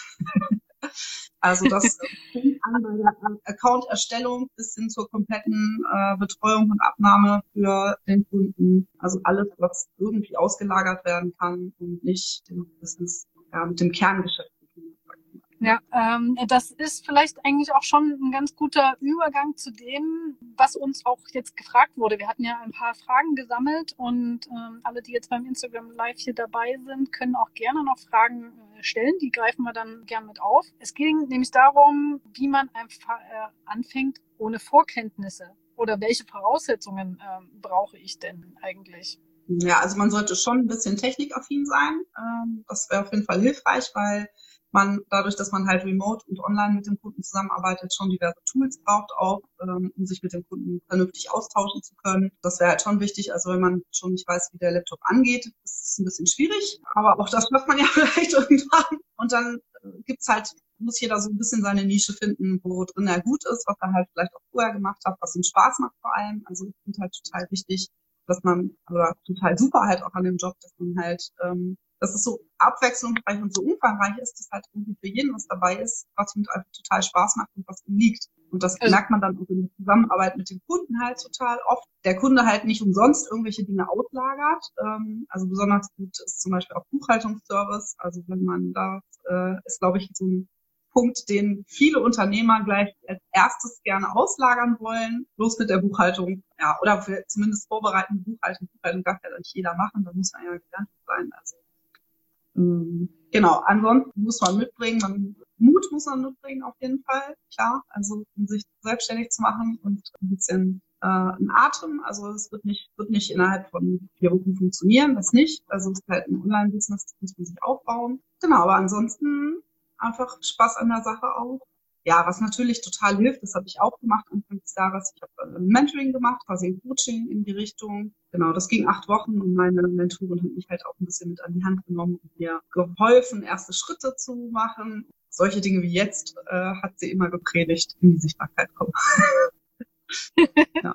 Also das fängt an bei der Account-Erstellung bis hin zur kompletten äh, Betreuung und Abnahme für den Kunden. Also alles, was irgendwie ausgelagert werden kann und nicht im Business, ja, mit dem Kerngeschäft zu tun hat. Ja, ähm, das ist vielleicht eigentlich auch schon ein ganz guter Übergang zu dem, was uns auch jetzt gefragt wurde. Wir hatten ja ein paar Fragen gesammelt und ähm, alle, die jetzt beim Instagram Live hier dabei sind, können auch gerne noch Fragen äh, stellen. Die greifen wir dann gern mit auf. Es ging nämlich darum, wie man einfach äh, anfängt ohne Vorkenntnisse oder welche Voraussetzungen äh, brauche ich denn eigentlich? Ja, also man sollte schon ein bisschen technikaffin sein. Ähm, das wäre auf jeden Fall hilfreich, weil man dadurch, dass man halt remote und online mit dem Kunden zusammenarbeitet, schon diverse Tools braucht auch, ähm, um sich mit dem Kunden vernünftig austauschen zu können. Das wäre halt schon wichtig. Also wenn man schon nicht weiß, wie der Laptop angeht, ist es ein bisschen schwierig. Aber auch das schafft man ja vielleicht irgendwann. Und dann äh, gibt's halt, muss jeder so ein bisschen seine Nische finden, wo drin er gut ist, was er halt vielleicht auch vorher gemacht hat, was ihm Spaß macht vor allem. Also ich finde halt total wichtig, dass man, oder total super halt auch an dem Job, dass man halt, ähm, dass es so abwechslungsreich und so umfangreich ist, dass halt irgendwie für jeden was dabei ist, was ihm einfach total Spaß macht und was ihm liegt. Und das Also, merkt man dann auch in der Zusammenarbeit mit dem Kunden halt total oft. Der Kunde halt nicht umsonst irgendwelche Dinge auslagert. Ähm, also besonders gut ist zum Beispiel auch Buchhaltungsservice. Also wenn man da, äh, ist glaube ich so ein Punkt, den viele Unternehmer gleich als erstes gerne auslagern wollen, bloß mit der Buchhaltung, ja, oder für zumindest vorbereitende Buchhaltung. Buchhaltung darf ja nicht jeder machen, da muss man ja gelernt sein. Also ähm, genau, ansonsten muss man mitbringen, man, Mut muss man mitbringen auf jeden Fall, klar, also um sich selbstständig zu machen und ein bisschen äh, ein Atem, also es wird nicht, wird nicht innerhalb von vier Wochen funktionieren, das nicht, also es ist halt ein Online-Business, das muss man sich aufbauen. Genau, aber ansonsten einfach Spaß an der Sache auch. Ja, was natürlich total hilft, das habe ich auch gemacht Anfang des Jahres. Ich habe ein Mentoring gemacht, quasi ein Coaching in die Richtung. Genau, das ging acht Wochen und meine Mentorin hat mich halt auch ein bisschen mit an die Hand genommen und mir geholfen, erste Schritte zu machen. Solche Dinge wie jetzt äh, hat sie immer gepredigt, in die Sichtbarkeit kommen. Ja.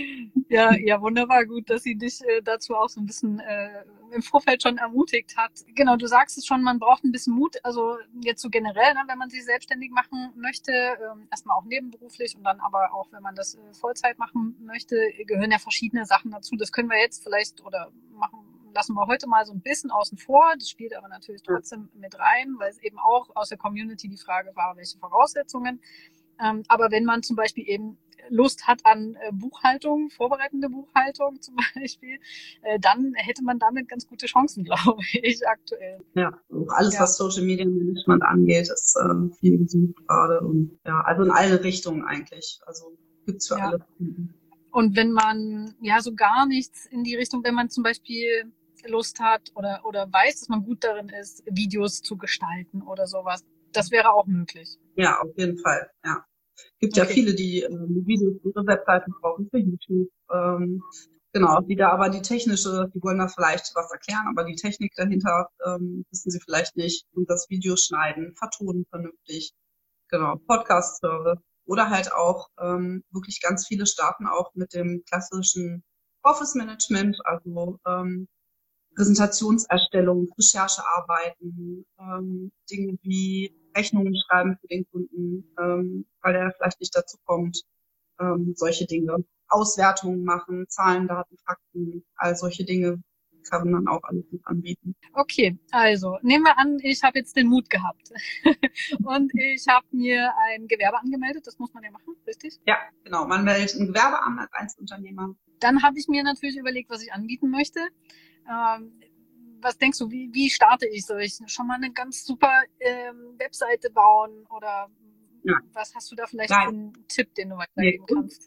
ja, ja, wunderbar. Gut, dass sie dich äh, dazu auch so ein bisschen äh, im Vorfeld schon ermutigt hat. Genau, du sagst es schon, man braucht ein bisschen Mut. Also jetzt so generell, ne, wenn man sich selbstständig machen möchte, ähm, erstmal auch nebenberuflich und dann aber auch, wenn man das äh, Vollzeit machen möchte, gehören ja verschiedene Sachen dazu. Das können wir jetzt vielleicht oder machen lassen wir heute mal so ein bisschen außen vor. Das spielt aber natürlich trotzdem mit rein, weil es eben auch aus der Community die Frage war, welche Voraussetzungen. Ähm, aber wenn man zum Beispiel eben Lust hat an äh, Buchhaltung, vorbereitende Buchhaltung zum Beispiel, äh, dann hätte man damit ganz gute Chancen, glaube ich, aktuell. Ja, alles, ja. Was Social Media Management angeht, ist äh, viel gesucht gerade und ja, also in alle Richtungen eigentlich. Also gibt's für ja. alle. Und wenn man ja so gar nichts in die Richtung, wenn man zum Beispiel Lust hat oder oder weiß, dass man gut darin ist, Videos zu gestalten oder sowas, das wäre auch möglich. Ja, auf jeden Fall, ja. Gibt okay. ja viele, die ähm, Videos für ihre Webseiten brauchen, für YouTube. Ähm, genau, die da aber die technische, die wollen da vielleicht was erklären, aber die Technik dahinter ähm, wissen sie vielleicht nicht. Und das Video schneiden, vertonen vernünftig. Genau, Podcast-Service. Oder halt auch ähm, wirklich ganz viele starten auch mit dem klassischen Office-Management, also ähm, Präsentationserstellung, Recherchearbeiten, ähm, Dinge wie Rechnungen schreiben für den Kunden, ähm, weil er vielleicht nicht dazu kommt, ähm, solche Dinge, Auswertungen machen, Zahlen, Daten, Fakten, all solche Dinge kann man auch alles mit anbieten. Okay, also nehmen wir an, ich habe jetzt den Mut gehabt und ich habe mir ein Gewerbe angemeldet, das muss man ja machen, richtig? Ja, genau, man meldet ein Gewerbe an als Einzelunternehmer. Dann habe ich mir natürlich überlegt, was ich anbieten möchte. Ähm, was denkst du, wie, wie starte ich? Soll ich schon mal eine ganz super ähm, Webseite bauen oder ja. was hast du da vielleicht Nein. für einen Tipp, den du weitergeben nee, kannst?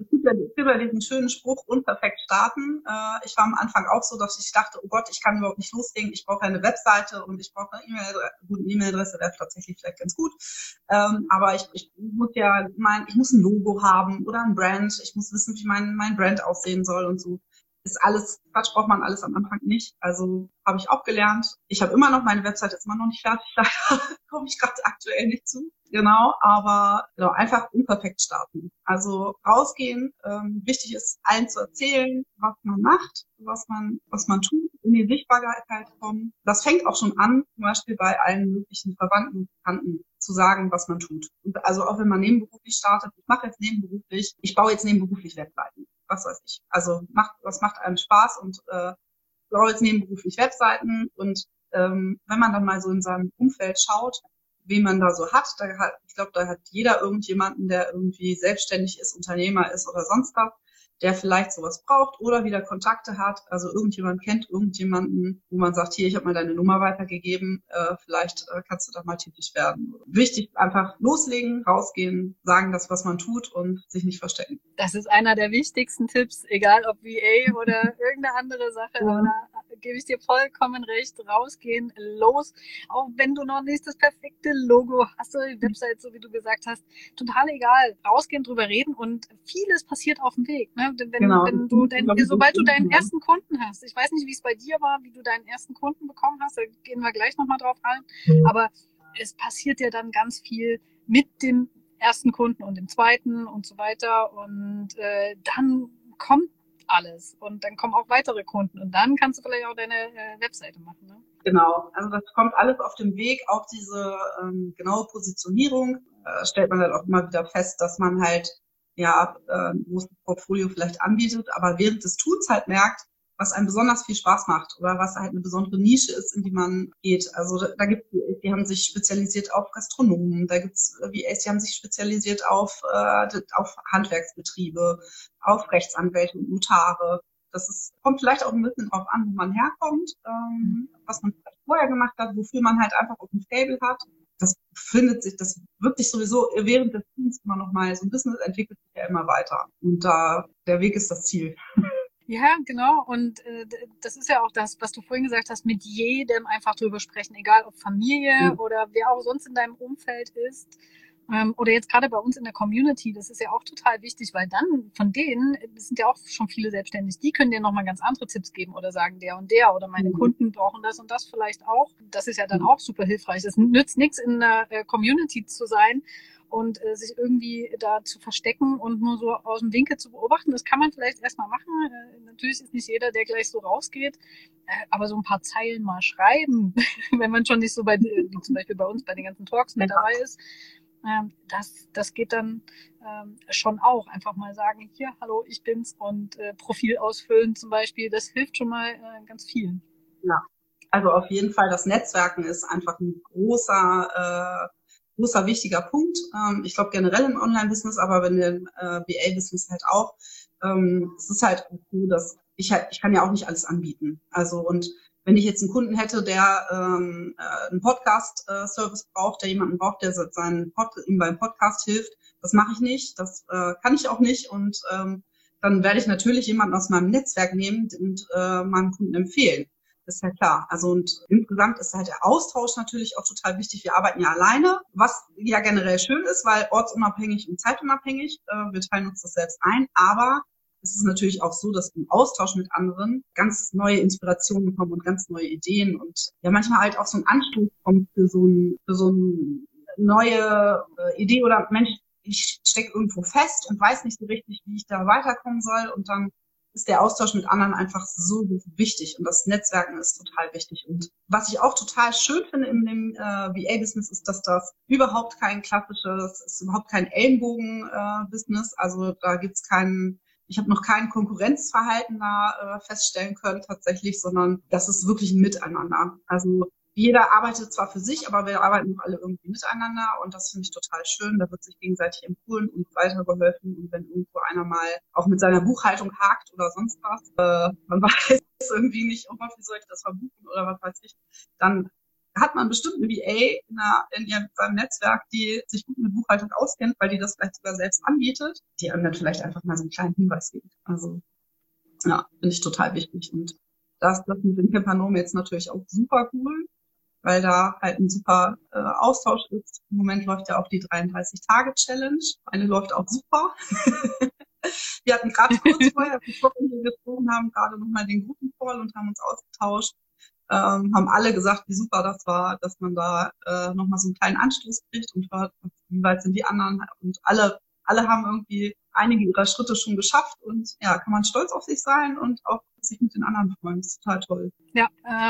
es gibt ja immer diesen schönen Spruch, unperfekt starten. Äh, ich war am Anfang auch so, dass ich dachte, oh Gott, ich kann überhaupt nicht loslegen, ich brauche eine Webseite und ich brauche eine E-Mail-Adresse. Gut, eine E-Mail-Adresse wäre tatsächlich vielleicht ganz gut. Ähm, aber ich, ich muss ja mein, ich muss ein Logo haben oder ein Brand. Ich muss wissen, wie mein, mein Brand aussehen soll und so. Ist alles, Quatsch, braucht man alles am Anfang nicht. Also habe ich auch gelernt. Ich habe immer noch, meine Webseite ist immer noch nicht fertig, leider komme ich gerade aktuell nicht zu. Genau, aber genau, einfach unperfekt starten. Also rausgehen, ähm, wichtig ist, allen zu erzählen, was man macht, was man, was man tut, in die Sichtbarkeit kommen. Das fängt auch schon an, zum Beispiel bei allen möglichen Verwandten und Bekannten zu sagen, was man tut. Und also auch wenn man nebenberuflich startet, ich mache jetzt nebenberuflich, ich baue jetzt nebenberuflich Webseiten. Was weiß ich. Also macht, was macht einem Spaß und äh, baue jetzt nebenberuflich Webseiten und ähm, wenn man dann mal so in seinem Umfeld schaut, wen man da so hat, da hat, ich glaube, da hat jeder irgendjemanden, der irgendwie selbstständig ist, Unternehmer ist oder sonst was, der vielleicht sowas braucht oder wieder Kontakte hat. Also irgendjemand kennt irgendjemanden, wo man sagt, hier, ich habe mal deine Nummer weitergegeben, äh, vielleicht äh, kannst du da mal tätig werden. Wichtig, einfach loslegen, rausgehen, sagen das, was man tut und sich nicht verstecken. Das ist einer der wichtigsten Tipps, egal ob V A oder irgendeine andere Sache, ja. Aber da gebe ich dir vollkommen recht, rausgehen, los. Auch wenn du noch nicht das perfekte Logo hast oder die Website, so wie du gesagt hast, total egal. Rausgehen, drüber reden und vieles passiert auf dem Weg. Ne? Wenn, genau. wenn du dein, sobald du deinen ersten Kunden hast, ich weiß nicht, wie es bei dir war, wie du deinen ersten Kunden bekommen hast, da gehen wir gleich nochmal drauf ein, mhm. aber es passiert ja dann ganz viel mit dem ersten Kunden und dem zweiten und so weiter und äh, dann kommt alles und dann kommen auch weitere Kunden und dann kannst du vielleicht auch deine äh, Webseite machen. Ne? Genau, also das kommt alles auf dem Weg, auch diese ähm, genaue Positionierung, äh, stellt man dann auch immer wieder fest, dass man halt ja, äh, großes Portfolio vielleicht anbietet, aber während des Tuns halt merkt, was einem besonders viel Spaß macht oder was halt eine besondere Nische ist, in die man geht. Also da, da gibt es, die haben sich spezialisiert auf Gastronomen, da gibt es V As, die haben sich spezialisiert auf, äh, auf Handwerksbetriebe, auf Rechtsanwälte und Notare. Das ist, kommt vielleicht auch ein bisschen drauf an, wo man herkommt, ähm, was man vielleicht vorher gemacht hat, wofür man halt einfach auf dem Stable hat. Das findet sich, das wird sich sowieso während des Tuns immer noch mal, so ein Business entwickelt sich ja immer weiter. Und da, der Weg ist das Ziel. Ja, genau. Und äh, das ist ja auch das, was du vorhin gesagt hast, mit jedem einfach drüber sprechen, egal ob Familie mhm. oder wer auch sonst in deinem Umfeld ist. Ähm, oder jetzt gerade bei uns in der Community, das ist ja auch total wichtig, weil dann von denen, das sind ja auch schon viele selbstständig, die können dir nochmal ganz andere Tipps geben oder sagen, der und der oder meine mhm. Kunden brauchen das und das vielleicht auch. Das ist ja dann mhm. auch super hilfreich. Es nützt nichts, in einer äh, Community zu sein und äh, sich irgendwie da zu verstecken und nur so aus dem Winkel zu beobachten. Das kann man vielleicht erstmal machen. Äh, natürlich ist nicht jeder, der gleich so rausgeht, äh, aber so ein paar Zeilen mal schreiben, wenn man schon nicht so bei, wie zum Beispiel bei uns, bei den ganzen Talks mit dabei ist. Ähm, das, das geht dann ähm, schon auch. Einfach mal sagen, hier, hallo, ich bin's und äh, Profil ausfüllen zum Beispiel, das hilft schon mal äh, ganz vielen. Ja, also auf jeden Fall, das Netzwerken ist einfach ein großer, äh, großer, wichtiger Punkt. Ähm, ich glaube generell im Online-Business, aber in dem äh, V A-Business halt auch. Ähm, es ist halt so, dass ich halt, ich kann ja auch nicht alles anbieten. Also und wenn ich jetzt einen Kunden hätte, der ähm, einen Podcast-Service braucht, der jemanden braucht, der seinen Pod, ihm beim Podcast hilft, das mache ich nicht, das äh, kann ich auch nicht und ähm, dann werde ich natürlich jemanden aus meinem Netzwerk nehmen und äh, meinem Kunden empfehlen. Das ist ja klar. Also und insgesamt ist halt der Austausch natürlich auch total wichtig. Wir arbeiten ja alleine, was ja generell schön ist, weil ortsunabhängig und zeitunabhängig, äh, wir teilen uns das selbst ein, aber es ist natürlich auch so, dass im Austausch mit anderen ganz neue Inspirationen kommen und ganz neue Ideen und ja manchmal halt auch so ein Anstoß kommt für so ein, für so eine neue äh, Idee oder Mensch, ich stecke irgendwo fest und weiß nicht so richtig, wie ich da weiterkommen soll und dann ist der Austausch mit anderen einfach so wichtig und das Netzwerken ist total wichtig. Und was ich auch total schön finde in dem äh, V A-Business ist, dass das überhaupt kein klassisches, ist überhaupt kein Ellenbogen-Business, äh, also da gibt's keinen Ich habe noch kein Konkurrenzverhalten da äh, feststellen können tatsächlich, sondern das ist wirklich ein Miteinander. Also jeder arbeitet zwar für sich, aber wir arbeiten alle irgendwie miteinander und das finde ich total schön. Da wird sich gegenseitig empfohlen und weitergeholfen und wenn irgendwo einer mal auch mit seiner Buchhaltung hakt oder sonst was, äh, man weiß irgendwie nicht, oh Gott, wie soll ich das verbuchen oder was weiß ich, dann Da hat man bestimmt eine V A in, einer, in ihrem, seinem Netzwerk, die sich gut mit Buchhaltung auskennt, weil die das vielleicht sogar selbst anbietet, die einem dann vielleicht einfach mal so einen kleinen Hinweis gibt. Also ja, finde ich total wichtig. Und das, das mit dem Campernom jetzt natürlich auch super cool, weil da halt ein super äh, Austausch ist. Im Moment läuft ja auch die dreiunddreißig-Tage-Challenge. Eine läuft auch super. Wir hatten gerade kurz vorher, bevor wir hier gesprochen haben, gerade nochmal den Gruppencall und haben uns ausgetauscht. Ähm, haben alle gesagt, wie super das war, dass man da äh, nochmal so einen kleinen Anstoß kriegt und hört, wie weit sind die anderen. Und alle, alle haben irgendwie einige ihrer Schritte schon geschafft und ja, kann man stolz auf sich sein und auch sich mit den anderen freuen. Das ist total toll. Ja,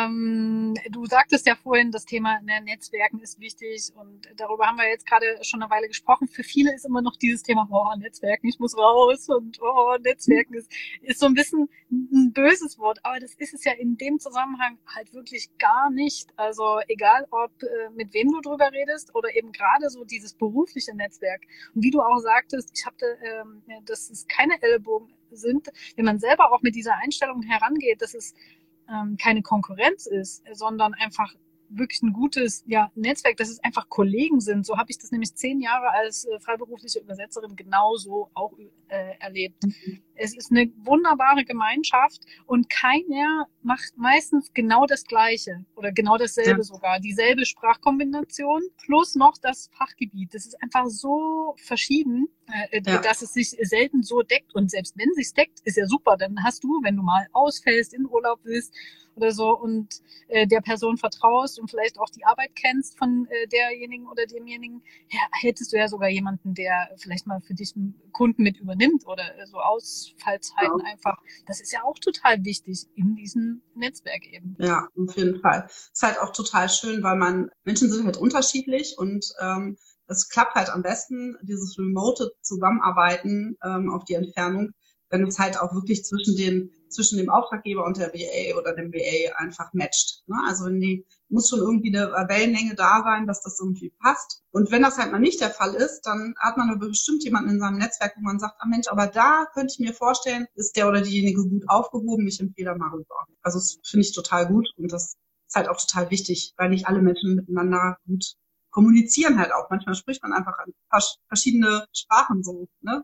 ähm, du sagtest ja vorhin, das Thema ne, Netzwerken ist wichtig und darüber haben wir jetzt gerade schon eine Weile gesprochen. Für viele ist immer noch dieses Thema, oh, Netzwerken, ich muss raus und oh, Netzwerken ist, ist so ein bisschen ein böses Wort, aber das ist es ja in dem Zusammenhang halt wirklich gar nicht. Also egal, ob äh, mit wem du drüber redest oder eben gerade so dieses berufliche Netzwerk. Und wie du auch sagtest, ich habe, ähm, das ist keine Ellbogen sind, wenn man selber auch mit dieser Einstellung herangeht, dass es ähm, keine Konkurrenz ist, sondern einfach wirklich ein gutes ja, Netzwerk, dass es einfach Kollegen sind. So habe ich das nämlich zehn Jahre als äh, freiberufliche Übersetzerin genauso auch äh, erlebt. Mhm. Es ist eine wunderbare Gemeinschaft und keiner macht meistens genau das Gleiche oder genau dasselbe ja. sogar. Dieselbe Sprachkombination plus noch das Fachgebiet. Das ist einfach so verschieden, äh, ja. dass es sich selten so deckt. Und selbst wenn es sich deckt, ist ja super. Dann hast du, wenn du mal ausfällst, in Urlaub willst, oder so und äh, der Person vertraust und vielleicht auch die Arbeit kennst von äh, derjenigen oder demjenigen, ja, hättest du ja sogar jemanden, der vielleicht mal für dich einen Kunden mit übernimmt oder äh, so Ausfallzeiten ja. einfach. Das ist ja auch total wichtig in diesem Netzwerk eben. Ja, auf jeden Fall. Ist halt auch total schön, weil man, Menschen sind halt unterschiedlich und ähm, es klappt halt am besten, dieses remote Zusammenarbeiten ähm, auf die Entfernung, wenn es halt auch wirklich zwischen den zwischen dem Auftraggeber und der V A oder dem V A einfach matcht. Ne? Also wenn die muss schon irgendwie eine Wellenlänge da sein, dass das irgendwie passt. Und wenn das halt mal nicht der Fall ist, dann hat man aber bestimmt jemanden in seinem Netzwerk, wo man sagt, ah Mensch, aber da könnte ich mir vorstellen, ist der oder diejenige gut aufgehoben, ich empfehle mal rüber. Also das finde ich total gut und das ist halt auch total wichtig, weil nicht alle Menschen miteinander gut kommunizieren halt auch. Manchmal spricht man einfach verschiedene Sprachen so. Ne?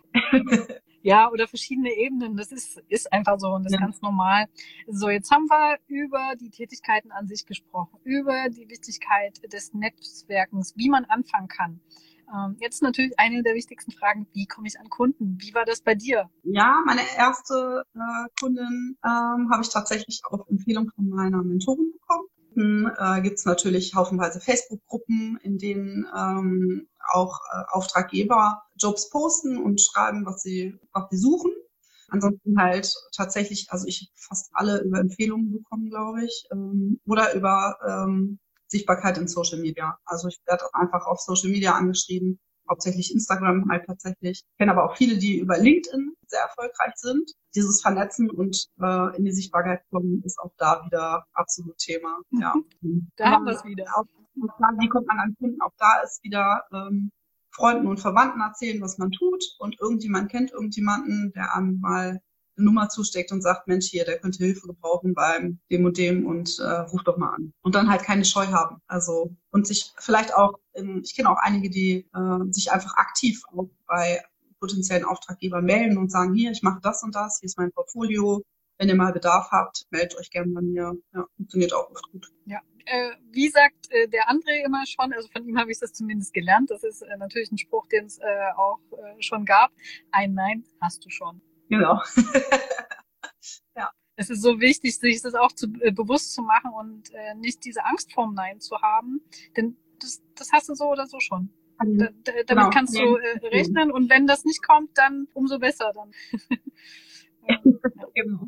Ja, oder verschiedene Ebenen. Das ist, ist einfach so und das ist ja. ganz normal. So, jetzt haben wir über die Tätigkeiten an sich gesprochen, über die Wichtigkeit des Netzwerkens, wie man anfangen kann. Ähm, jetzt natürlich eine der wichtigsten Fragen, wie komme ich an Kunden? Wie war das bei dir? Ja, meine erste äh, Kundin ähm, habe ich tatsächlich auf Empfehlung von meiner Mentorin bekommen. Äh, gibt es natürlich haufenweise Facebook-Gruppen, in denen ähm, auch äh, Auftraggeber Jobs posten und schreiben, was sie, was sie suchen. Ansonsten halt tatsächlich, also ich habe fast alle über Empfehlungen bekommen, glaube ich, ähm, oder über ähm, Sichtbarkeit in Social Media. Also ich werde auch einfach auf Social Media angeschrieben, hauptsächlich Instagram halt tatsächlich. Ich kenne aber auch viele, die über LinkedIn sehr erfolgreich sind. Dieses Vernetzen und äh, in die Sichtbarkeit kommen ist auch da wieder absolut Thema. Ja. Da haben wir es wieder. Auch, wie kommt man an Kunden? Auch da ist wieder ähm, Freunden und Verwandten erzählen, was man tut und irgendjemand kennt irgendjemanden, der einem mal eine Nummer zusteckt und sagt, Mensch, hier, der könnte Hilfe gebrauchen beim dem und dem und äh, ruf doch mal an. Und dann halt keine Scheu haben. Also und sich vielleicht auch, ähm, ich kenne auch einige, die äh, sich einfach aktiv auch bei potenziellen Auftraggebern melden und sagen, hier, ich mache das und das, hier ist mein Portfolio. Wenn ihr mal Bedarf habt, meldet euch gerne bei mir. Ja, funktioniert auch oft gut. Ja, äh, wie sagt äh, der André immer schon, also von ihm habe ich das zumindest gelernt, das ist äh, natürlich ein Spruch, den es äh, auch äh, schon gab, ein Nein hast du schon. Genau. Ja. Es ist so wichtig, sich das auch zu, äh, bewusst zu machen und äh, nicht diese Angst vorm Nein zu haben, denn das, das hast du so oder so schon. Da, da, damit genau. kannst du äh, rechnen und wenn das nicht kommt, dann umso besser dann. Ja. Genau.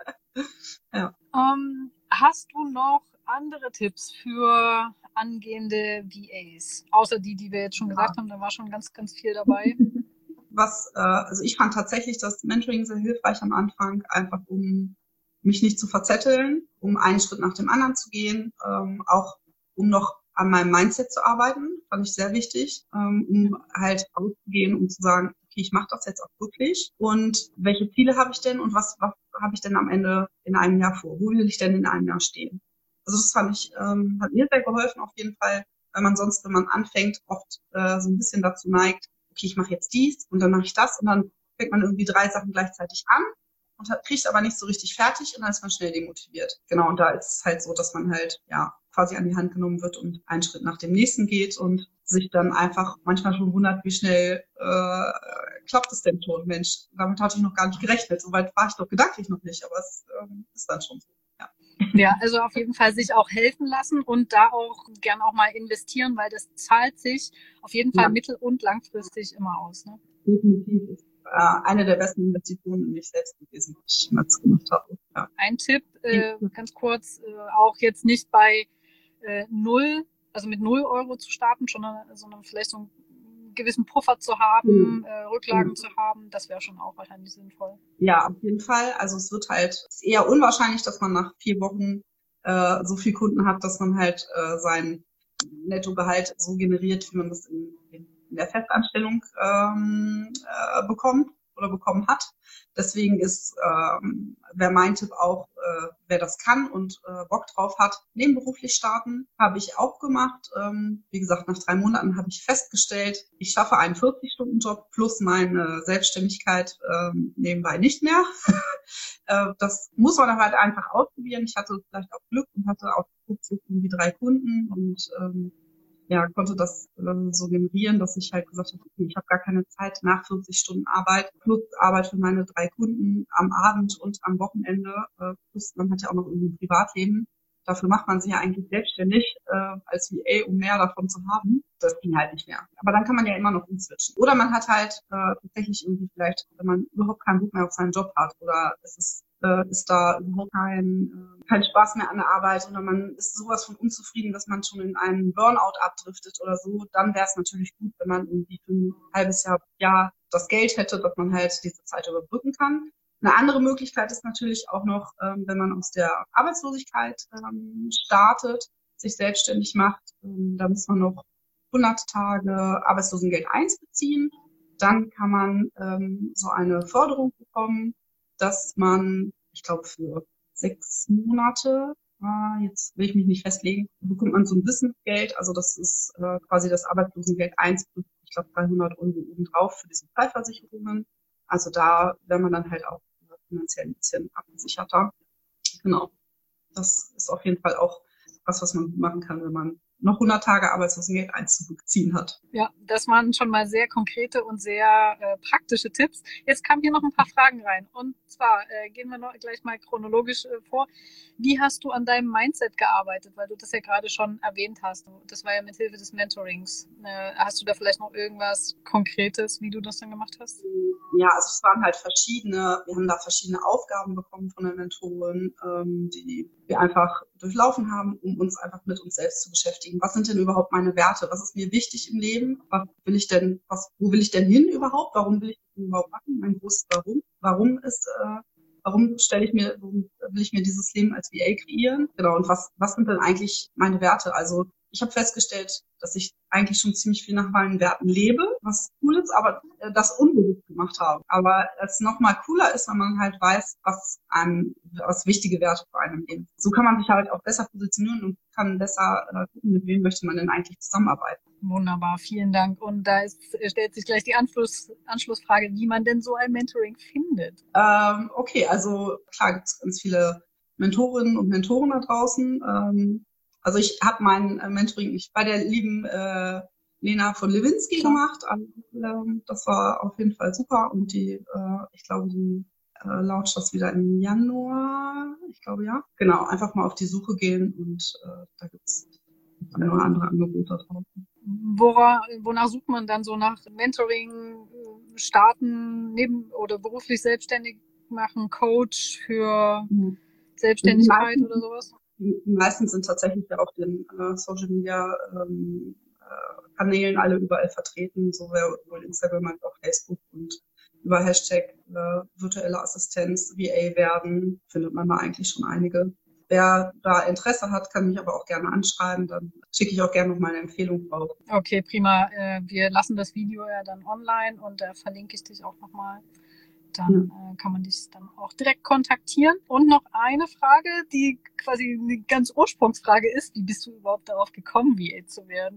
Ja. Um, hast du noch andere Tipps für angehende V As? Außer die, die wir jetzt schon gesagt ja. haben, da war schon ganz, ganz viel dabei. Was, äh, also ich fand tatsächlich das Mentoring sehr hilfreich am Anfang, einfach um mich nicht zu verzetteln, um einen Schritt nach dem anderen zu gehen, ähm, auch um noch an meinem Mindset zu arbeiten, fand ich sehr wichtig, ähm, um halt auszugehen und zu sagen, okay, ich mache das jetzt auch wirklich und welche Ziele habe ich denn und was, was habe ich denn am Ende in einem Jahr vor? Wo will ich denn in einem Jahr stehen? Also das fand ich, ähm, hat mir sehr geholfen auf jeden Fall, weil man sonst, wenn man anfängt, oft äh, so ein bisschen dazu neigt, okay, ich mache jetzt dies und dann mache ich das und dann fängt man irgendwie drei Sachen gleichzeitig an und hat, kriegt aber nicht so richtig fertig und dann ist man schnell demotiviert. Genau, und da ist es halt so, dass man halt ja quasi an die Hand genommen wird und einen Schritt nach dem nächsten geht und sich dann einfach manchmal schon wundert, wie schnell äh, klappt es denn schon. Mensch, damit hatte ich noch gar nicht gerechnet. Soweit war ich doch gedanklich noch nicht, aber es ähm, ist dann schon so. Ja. Ja, also auf jeden Fall sich auch helfen lassen und da auch gern auch mal investieren, weil das zahlt sich auf jeden Fall Ja. mittel- und langfristig immer aus. Ne? Definitiv ist äh, eine der besten Investitionen in mich selbst gewesen, die ich jemals gemacht habe. Ja. Ein Tipp, äh, ganz kurz, äh, auch jetzt nicht bei äh, null, also mit null Euro zu starten, sondern, sondern vielleicht so einen gewissen Puffer zu haben, Mhm. äh, Rücklagen Mhm. zu haben, das wäre schon auch wahrscheinlich sinnvoll. Ja, auf jeden Fall. Also es wird halt, es ist eher unwahrscheinlich, dass man nach vier Wochen äh, so viel Kunden hat, dass man halt äh, sein Nettogehalt so generiert, wie man das in, in der Festanstellung ähm, äh, bekommt oder bekommen hat. Deswegen ist, ähm, wäre mein Tipp auch, äh, wer das kann und äh, Bock drauf hat, nebenberuflich starten. Habe ich auch gemacht. Ähm, wie gesagt, nach drei Monaten habe ich festgestellt, ich schaffe einen vierzig-Stunden-Job plus meine Selbstständigkeit ähm, nebenbei nicht mehr. äh, das muss man halt einfach ausprobieren. Ich hatte vielleicht auch Glück und hatte auch so irgendwie drei Kunden und ähm, ja, konnte das ähm, so generieren, dass ich halt gesagt habe, okay, ich habe gar keine Zeit nach vierzig Stunden Arbeit, plus Arbeit für meine drei Kunden am Abend und am Wochenende, äh, plus man hat ja auch noch irgendwie ein Privatleben. Dafür macht man sich ja eigentlich selbstständig äh, als V A, um mehr davon zu haben. Das ging halt nicht mehr. Aber dann kann man ja immer noch umswitchen. Oder man hat halt äh, tatsächlich irgendwie vielleicht, wenn man überhaupt keinen Bock mehr auf seinen Job hat oder es ist äh, ist da überhaupt kein, äh, kein Spaß mehr an der Arbeit oder man ist sowas von unzufrieden, dass man schon in einen Burnout abdriftet oder so, dann wäre es natürlich gut, wenn man irgendwie für ein halbes Jahr, Jahr das Geld hätte, dass man halt diese Zeit überbrücken kann. Eine andere Möglichkeit ist natürlich auch noch, ähm, wenn man aus der Arbeitslosigkeit ähm, startet, sich selbstständig macht, ähm, da muss man noch hundert Tage Arbeitslosengeld eins beziehen. Dann kann man ähm, so eine Förderung bekommen, dass man, ich glaube, für sechs Monate, äh, jetzt will ich mich nicht festlegen, bekommt man so ein Wissensgeld. Also das ist äh, quasi das Arbeitslosengeld eins plus, ich glaube, dreihundert Euro obendrauf für die Sozialversicherungen. Also da wäre man dann halt auch finanziell ein bisschen abgesicherter. Genau. Das ist auf jeden Fall auch was, was man machen kann, wenn man noch hundert Tage Arbeitslosengeld eins zu beziehen hat. Ja, das waren schon mal sehr konkrete und sehr äh, praktische Tipps. Jetzt kamen hier noch ein paar Fragen rein. Und zwar äh, gehen wir noch gleich mal chronologisch äh, vor. Wie hast du an deinem Mindset gearbeitet? Weil du das ja gerade schon erwähnt hast. Das war ja mit Hilfe des Mentorings. Äh, hast du da vielleicht noch irgendwas Konkretes, wie du das dann gemacht hast? Ja, also es waren halt verschiedene, wir haben da verschiedene Aufgaben bekommen von der Mentorin, ähm, die wir einfach durchlaufen haben, um uns einfach mit uns selbst zu beschäftigen. Was sind denn überhaupt meine Werte? Was ist mir wichtig im Leben? Was will ich denn, was, wo will ich denn hin überhaupt? Warum will ich das überhaupt machen? Mein großes Warum. Warum ist, äh, warum stelle ich mir, warum will ich mir dieses Leben als V A kreieren? Genau. Und was, was sind denn eigentlich meine Werte? Also, ich habe festgestellt, dass ich eigentlich schon ziemlich viel nach meinen Werten lebe, was cool ist, aber äh, das unbewusst gemacht habe. Aber es noch mal cooler ist, wenn man halt weiß, was einem, was wichtige Werte für einen leben. So kann man sich halt auch besser positionieren und kann besser äh, gucken, mit wem möchte man denn eigentlich zusammenarbeiten. Wunderbar, vielen Dank. Und da ist, stellt sich gleich die Anschluss, Anschlussfrage, wie man denn so ein Mentoring findet. Ähm, okay, also klar gibt es ganz viele Mentorinnen und Mentoren da draußen. Ähm, Also ich habe mein äh, Mentoring ich, bei der lieben äh, Lena von Lewinsky Klar. gemacht. Also, ähm, das war auf jeden Fall super. Und die, äh, ich glaube, die äh, launcht das wieder im Januar. Ich glaube, ja. Genau, einfach mal auf die Suche gehen und äh, da gibt's ein oder andere Angebot da draußen. Wora, wonach sucht man dann so nach Mentoring, starten, neben oder beruflich selbstständig machen, Coach für Mhm. Selbstständigkeit oder sowas? Die meisten sind tatsächlich ja auf den äh, Social Media ähm, äh, Kanälen alle überall vertreten, sowohl Instagram als auch Facebook und über Hashtag äh, virtuelle Assistenz, V A werden, findet man da eigentlich schon einige. Wer da Interesse hat, kann mich aber auch gerne anschreiben, dann schicke ich auch gerne noch mal eine Empfehlung drauf. Okay, prima. Äh, wir lassen das Video ja dann online und da verlinke ich dich auch nochmal dann äh, kann man dich dann auch direkt kontaktieren. Und noch eine Frage, die quasi eine ganz Ursprungsfrage ist, wie bist du überhaupt darauf gekommen, V A zu werden?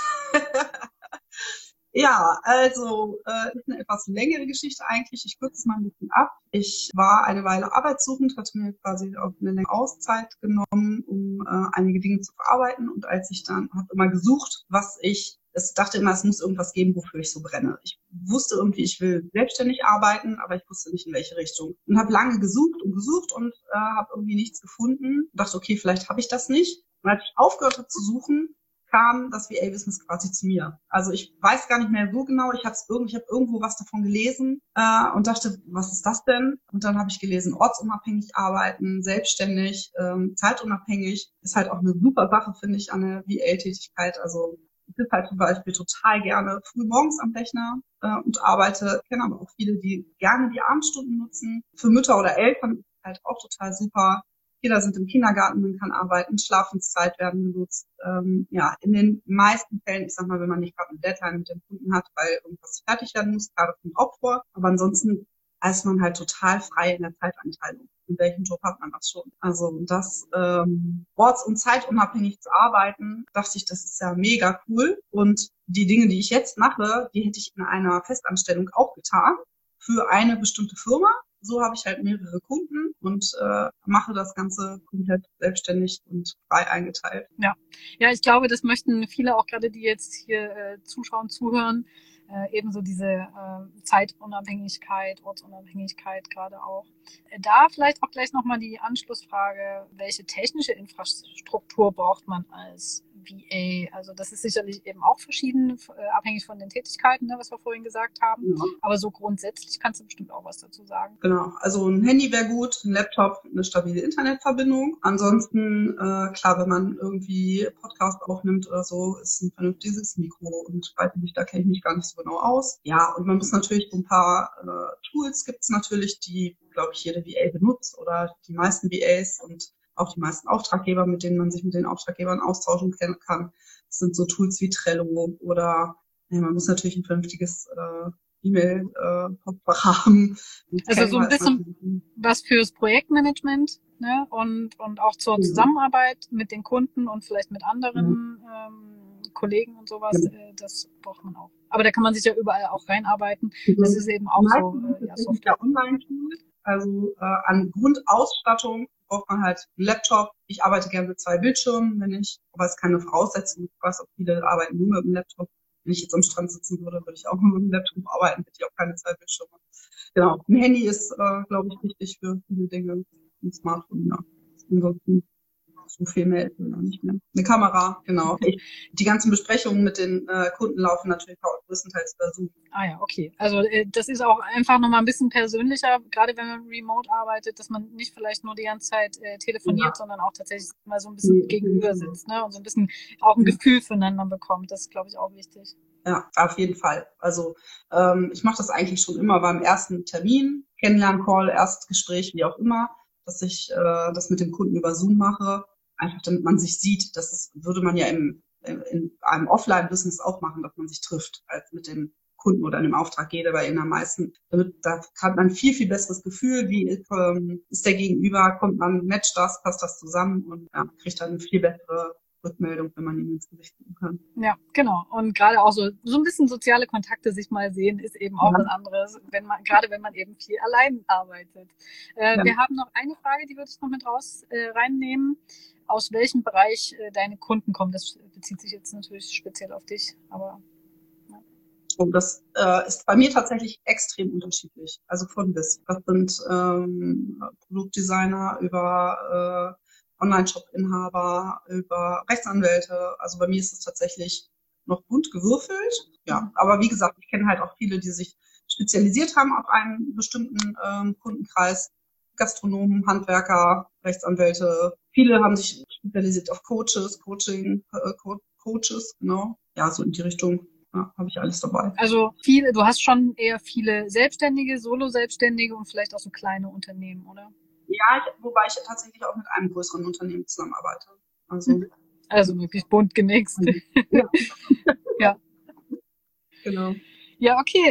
Ja, also äh, ist eine etwas längere Geschichte eigentlich. Ich kürze es mal ein bisschen ab. Ich war eine Weile arbeitssuchend, hatte mir quasi auch eine längere Auszeit genommen, um äh, einige Dinge zu verarbeiten. Und als ich dann habe immer gesucht, was ich, es dachte immer, es muss irgendwas geben, wofür ich so brenne. Ich wusste irgendwie, ich will selbstständig arbeiten, aber ich wusste nicht in welche Richtung. Und habe lange gesucht und gesucht und äh, habe irgendwie nichts gefunden. Dachte, okay, vielleicht habe ich das nicht. Und als ich aufgehört habe zu suchen, kam das V A-Business quasi zu mir. Also ich weiß gar nicht mehr so genau. Ich habe irgendwie, ich habe irgendwo was davon gelesen äh, und dachte, was ist das denn? Und dann habe ich gelesen, ortsunabhängig arbeiten, selbstständig, ähm, zeitunabhängig. Ist halt auch eine super Sache, finde ich, an der V A-Tätigkeit. Also ich sitze halt zum Beispiel total gerne früh morgens am Rechner äh, und arbeite. Ich kenne aber auch viele, die gerne die Abendstunden nutzen. Für Mütter oder Eltern ist es halt auch total super. Kinder sind im Kindergarten, man kann arbeiten, Schlafenszeit werden genutzt. Ähm, ja, in den meisten Fällen, ich sag mal, wenn man nicht gerade eine Deadline mit dem Kunden hat, weil irgendwas fertig werden muss, gerade kommt auch vor. Aber ansonsten ist man halt total frei in der Zeiteinteilung. In welchem Job hat man das schon? Also das ähm, orts- und zeitunabhängig zu arbeiten, dachte ich, das ist ja mega cool. Und die Dinge, die ich jetzt mache, die hätte ich in einer Festanstellung auch getan für eine bestimmte Firma. So habe ich halt mehrere Kunden und äh, mache das Ganze komplett selbstständig und frei eingeteilt. Ja, ja, ich glaube, das möchten viele auch gerade, die jetzt hier äh, zuschauen, zuhören, äh, ebenso diese äh, Zeitunabhängigkeit, Ortsunabhängigkeit gerade auch. Äh, da vielleicht auch gleich nochmal die Anschlussfrage, welche technische Infrastruktur braucht man als V A? Also das ist sicherlich eben auch verschieden, äh, abhängig von den Tätigkeiten, ne, was wir vorhin gesagt haben. Ja. Aber so grundsätzlich kannst du bestimmt auch was dazu sagen. Genau, also ein Handy wäre gut, ein Laptop, eine stabile Internetverbindung. Ansonsten, äh, klar, wenn man irgendwie Podcast aufnimmt oder so, ist ein vernünftiges Mikro und weiß nicht, da kenne ich mich gar nicht so genau aus. Ja, und man muss natürlich so ein paar äh, Tools gibt's natürlich, die, glaube ich, jede V A benutzt oder die meisten V As und auch die meisten Auftraggeber, mit denen man sich mit den Auftraggebern austauschen kann. Das sind so Tools wie Trello oder ja, man muss natürlich ein vernünftiges äh, E-Mail-Postfach äh, haben. Also so ein bisschen was fürs Projektmanagement, ne? und, und auch zur Zusammenarbeit mit den Kunden und vielleicht mit anderen ja. ähm, Kollegen und sowas, ja. äh, das braucht man auch. Aber da kann man sich ja überall auch reinarbeiten. Ja. Das ist eben auch so äh, ja, Software. Online-Tool. Also äh, an Grundausstattung braucht man halt einen Laptop. Ich arbeite gerne mit zwei Bildschirmen, wenn ich, aber es ist keine Voraussetzung. Ich weiß, auch viele arbeiten nur mit dem Laptop. Wenn ich jetzt am Strand sitzen würde, würde ich auch nur mit dem Laptop arbeiten, hätte ich auch keine zwei Bildschirme. Genau. Ein Handy ist, äh, glaube ich, wichtig für viele Dinge. Ein Smartphone, ja. Ansonsten so viel mehr ist noch nicht mehr. Eine Kamera, genau. Ich, die ganzen Besprechungen mit den äh, Kunden laufen natürlich auch größtenteils über Zoom. Ah ja, okay. Also äh, das ist auch einfach nochmal ein bisschen persönlicher, gerade wenn man remote arbeitet, dass man nicht vielleicht nur die ganze Zeit äh, telefoniert, ja. sondern auch tatsächlich mal so ein bisschen ja. gegenüber sitzt, ne? Und so ein bisschen auch ein ja. Gefühl füreinander bekommt. Das ist, glaube ich, auch wichtig. Ja, auf jeden Fall. Also ähm, ich mache das eigentlich schon immer beim ersten Termin, Kennenlern-Call, Erstgespräch, wie auch immer, dass ich äh, das mit dem Kunden über Zoom mache. Einfach damit man sich sieht, das ist, würde man ja im, in einem Offline-Business auch machen, dass man sich trifft, als mit dem Kunden oder einem Auftraggeber in am meisten. Damit, da hat man viel, viel besseres Gefühl, wie ähm, ist der Gegenüber, kommt man, matcht das, passt das zusammen und ja, kriegt dann eine viel bessere Rückmeldung, wenn man ihm ins Gesicht gucken kann. Ja, genau. Und gerade auch so, so ein bisschen soziale Kontakte sich mal sehen, ist eben auch ja. was anderes, wenn man, gerade wenn man eben viel allein arbeitet. Äh, ja. Wir haben noch eine Frage, die würde ich noch mit raus äh, reinnehmen. Aus welchem Bereich äh, deine Kunden kommen? Das bezieht sich jetzt natürlich speziell auf dich, aber ja. Und das äh, ist bei mir tatsächlich extrem unterschiedlich. Also von bis. Das sind ähm, Produktdesigner über äh, Online-Shop-Inhaber, über Rechtsanwälte. Also bei mir ist es tatsächlich noch bunt gewürfelt. Ja, aber wie gesagt, ich kenne halt auch viele, die sich spezialisiert haben auf einen bestimmten ähm, Kundenkreis. Gastronomen, Handwerker, Rechtsanwälte. Viele haben sich spezialisiert auf Coaches, Coaching, äh, Co- Coaches, genau. Ja, so in die Richtung. Ja, habe ich alles dabei. Also viele, du hast schon eher viele Selbstständige, Solo-Selbstständige und vielleicht auch so kleine Unternehmen, oder? Ja, ich, wobei ich tatsächlich auch mit einem größeren Unternehmen zusammenarbeite. Also, also wirklich bunt gemixt. Ja. Ja. Genau. Ja, okay.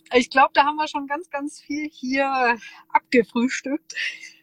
Ich glaube, da haben wir schon ganz, ganz viel hier abgefrühstückt,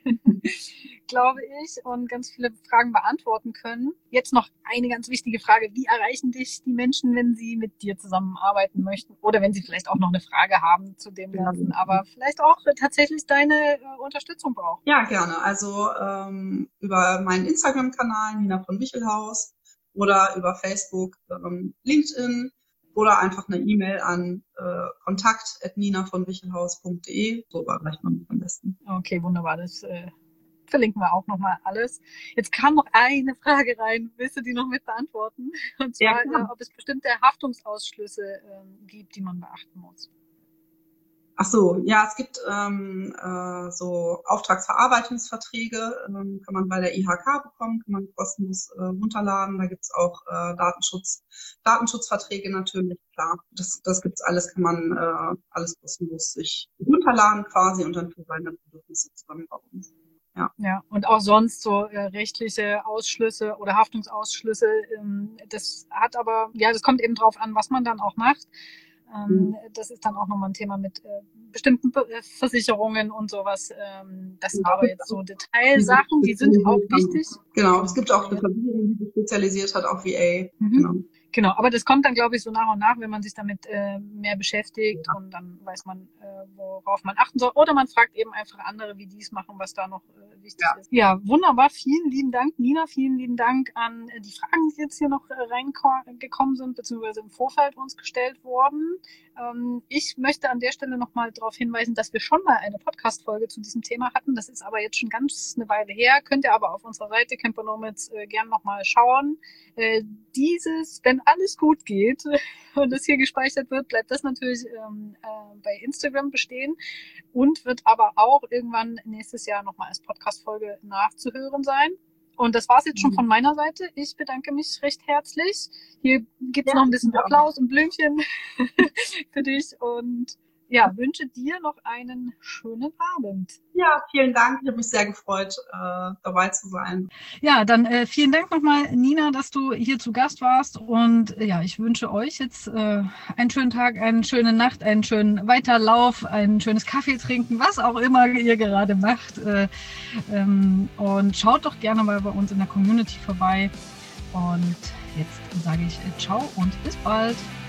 glaube ich, und ganz viele Fragen beantworten können. Jetzt noch eine ganz wichtige Frage. Wie erreichen dich die Menschen, wenn sie mit dir zusammenarbeiten möchten? Oder wenn sie vielleicht auch noch eine Frage haben zu dem Ganzen, aber vielleicht auch tatsächlich deine äh, Unterstützung brauchen? Ja, gerne. Also ähm, über meinen Instagram-Kanal Nina von Wichelhaus oder über Facebook, ähm, LinkedIn. Oder einfach eine E-Mail an äh, kontakt at nina von wichelhaus punkt de. So erreicht man mich am besten. Okay, wunderbar. Das äh, verlinken wir auch nochmal alles. Jetzt kam noch eine Frage rein. Willst du die noch mit beantworten? Und zwar, ja, äh, ob es bestimmte Haftungsausschlüsse äh, gibt, die man beachten muss. Ach so, ja, es gibt ähm, äh, so Auftragsverarbeitungsverträge, ähm, kann man bei der I H K bekommen, kann man kostenlos äh, runterladen. Da gibt's auch äh, Datenschutz, Datenschutzverträge natürlich, klar. Das, das gibt's alles, kann man äh, alles kostenlos sich runterladen quasi und dann für seine Bedürfnisse zusammenbauen. Ja. Ja, und auch sonst so äh, rechtliche Ausschlüsse oder Haftungsausschlüsse. Ähm, das hat aber, ja, das kommt eben drauf an, was man dann auch macht. Ähm, das ist dann auch nochmal ein Thema mit äh, bestimmten Be- Versicherungen und sowas. Ähm, das sind Ja, aber jetzt so Detailsachen, die sind auch wichtig. Genau, es gibt auch eine Versicherung, die sich spezialisiert hat auf V A. Mhm. Genau. Genau, aber das kommt dann, glaube ich, so nach und nach, wenn man sich damit äh, mehr beschäftigt, ja. Und dann weiß man, äh, worauf man achten soll. Oder man fragt eben einfach andere, wie die es machen, was da noch äh, wichtig ja. ist. Ja, wunderbar. Vielen lieben Dank, Nina. Vielen lieben Dank an äh, die Fragen, die jetzt hier noch äh, reingekommen sind, beziehungsweise im Vorfeld uns gestellt wurden. Ähm, ich möchte an der Stelle nochmal darauf hinweisen, dass wir schon mal eine Podcast-Folge zu diesem Thema hatten. Das ist aber jetzt schon ganz eine Weile her. Könnt ihr aber auf unserer Seite Camper Nomads äh, gern nochmal schauen. Äh, dieses, wenn alles gut geht und es hier gespeichert wird, bleibt das natürlich ähm, äh, bei Instagram bestehen und wird aber auch irgendwann nächstes Jahr nochmal als Podcast-Folge nachzuhören sein. Und das war's jetzt schon von meiner Seite. Ich bedanke mich recht herzlich. Hier gibt's ja, noch ein bisschen Applaus und Blümchen für dich und ja, wünsche dir noch einen schönen Abend. Ja, vielen Dank. Ich habe mich sehr gefreut, äh, dabei zu sein. Ja, dann äh, vielen Dank nochmal, Nina, dass du hier zu Gast warst. Und äh, ja, ich wünsche euch jetzt äh, einen schönen Tag, eine schöne Nacht, einen schönen Weiterlauf, ein schönes Kaffee trinken, was auch immer ihr gerade macht. Äh, ähm, und schaut doch gerne mal bei uns in der Community vorbei. Und jetzt sage ich äh, ciao und bis bald.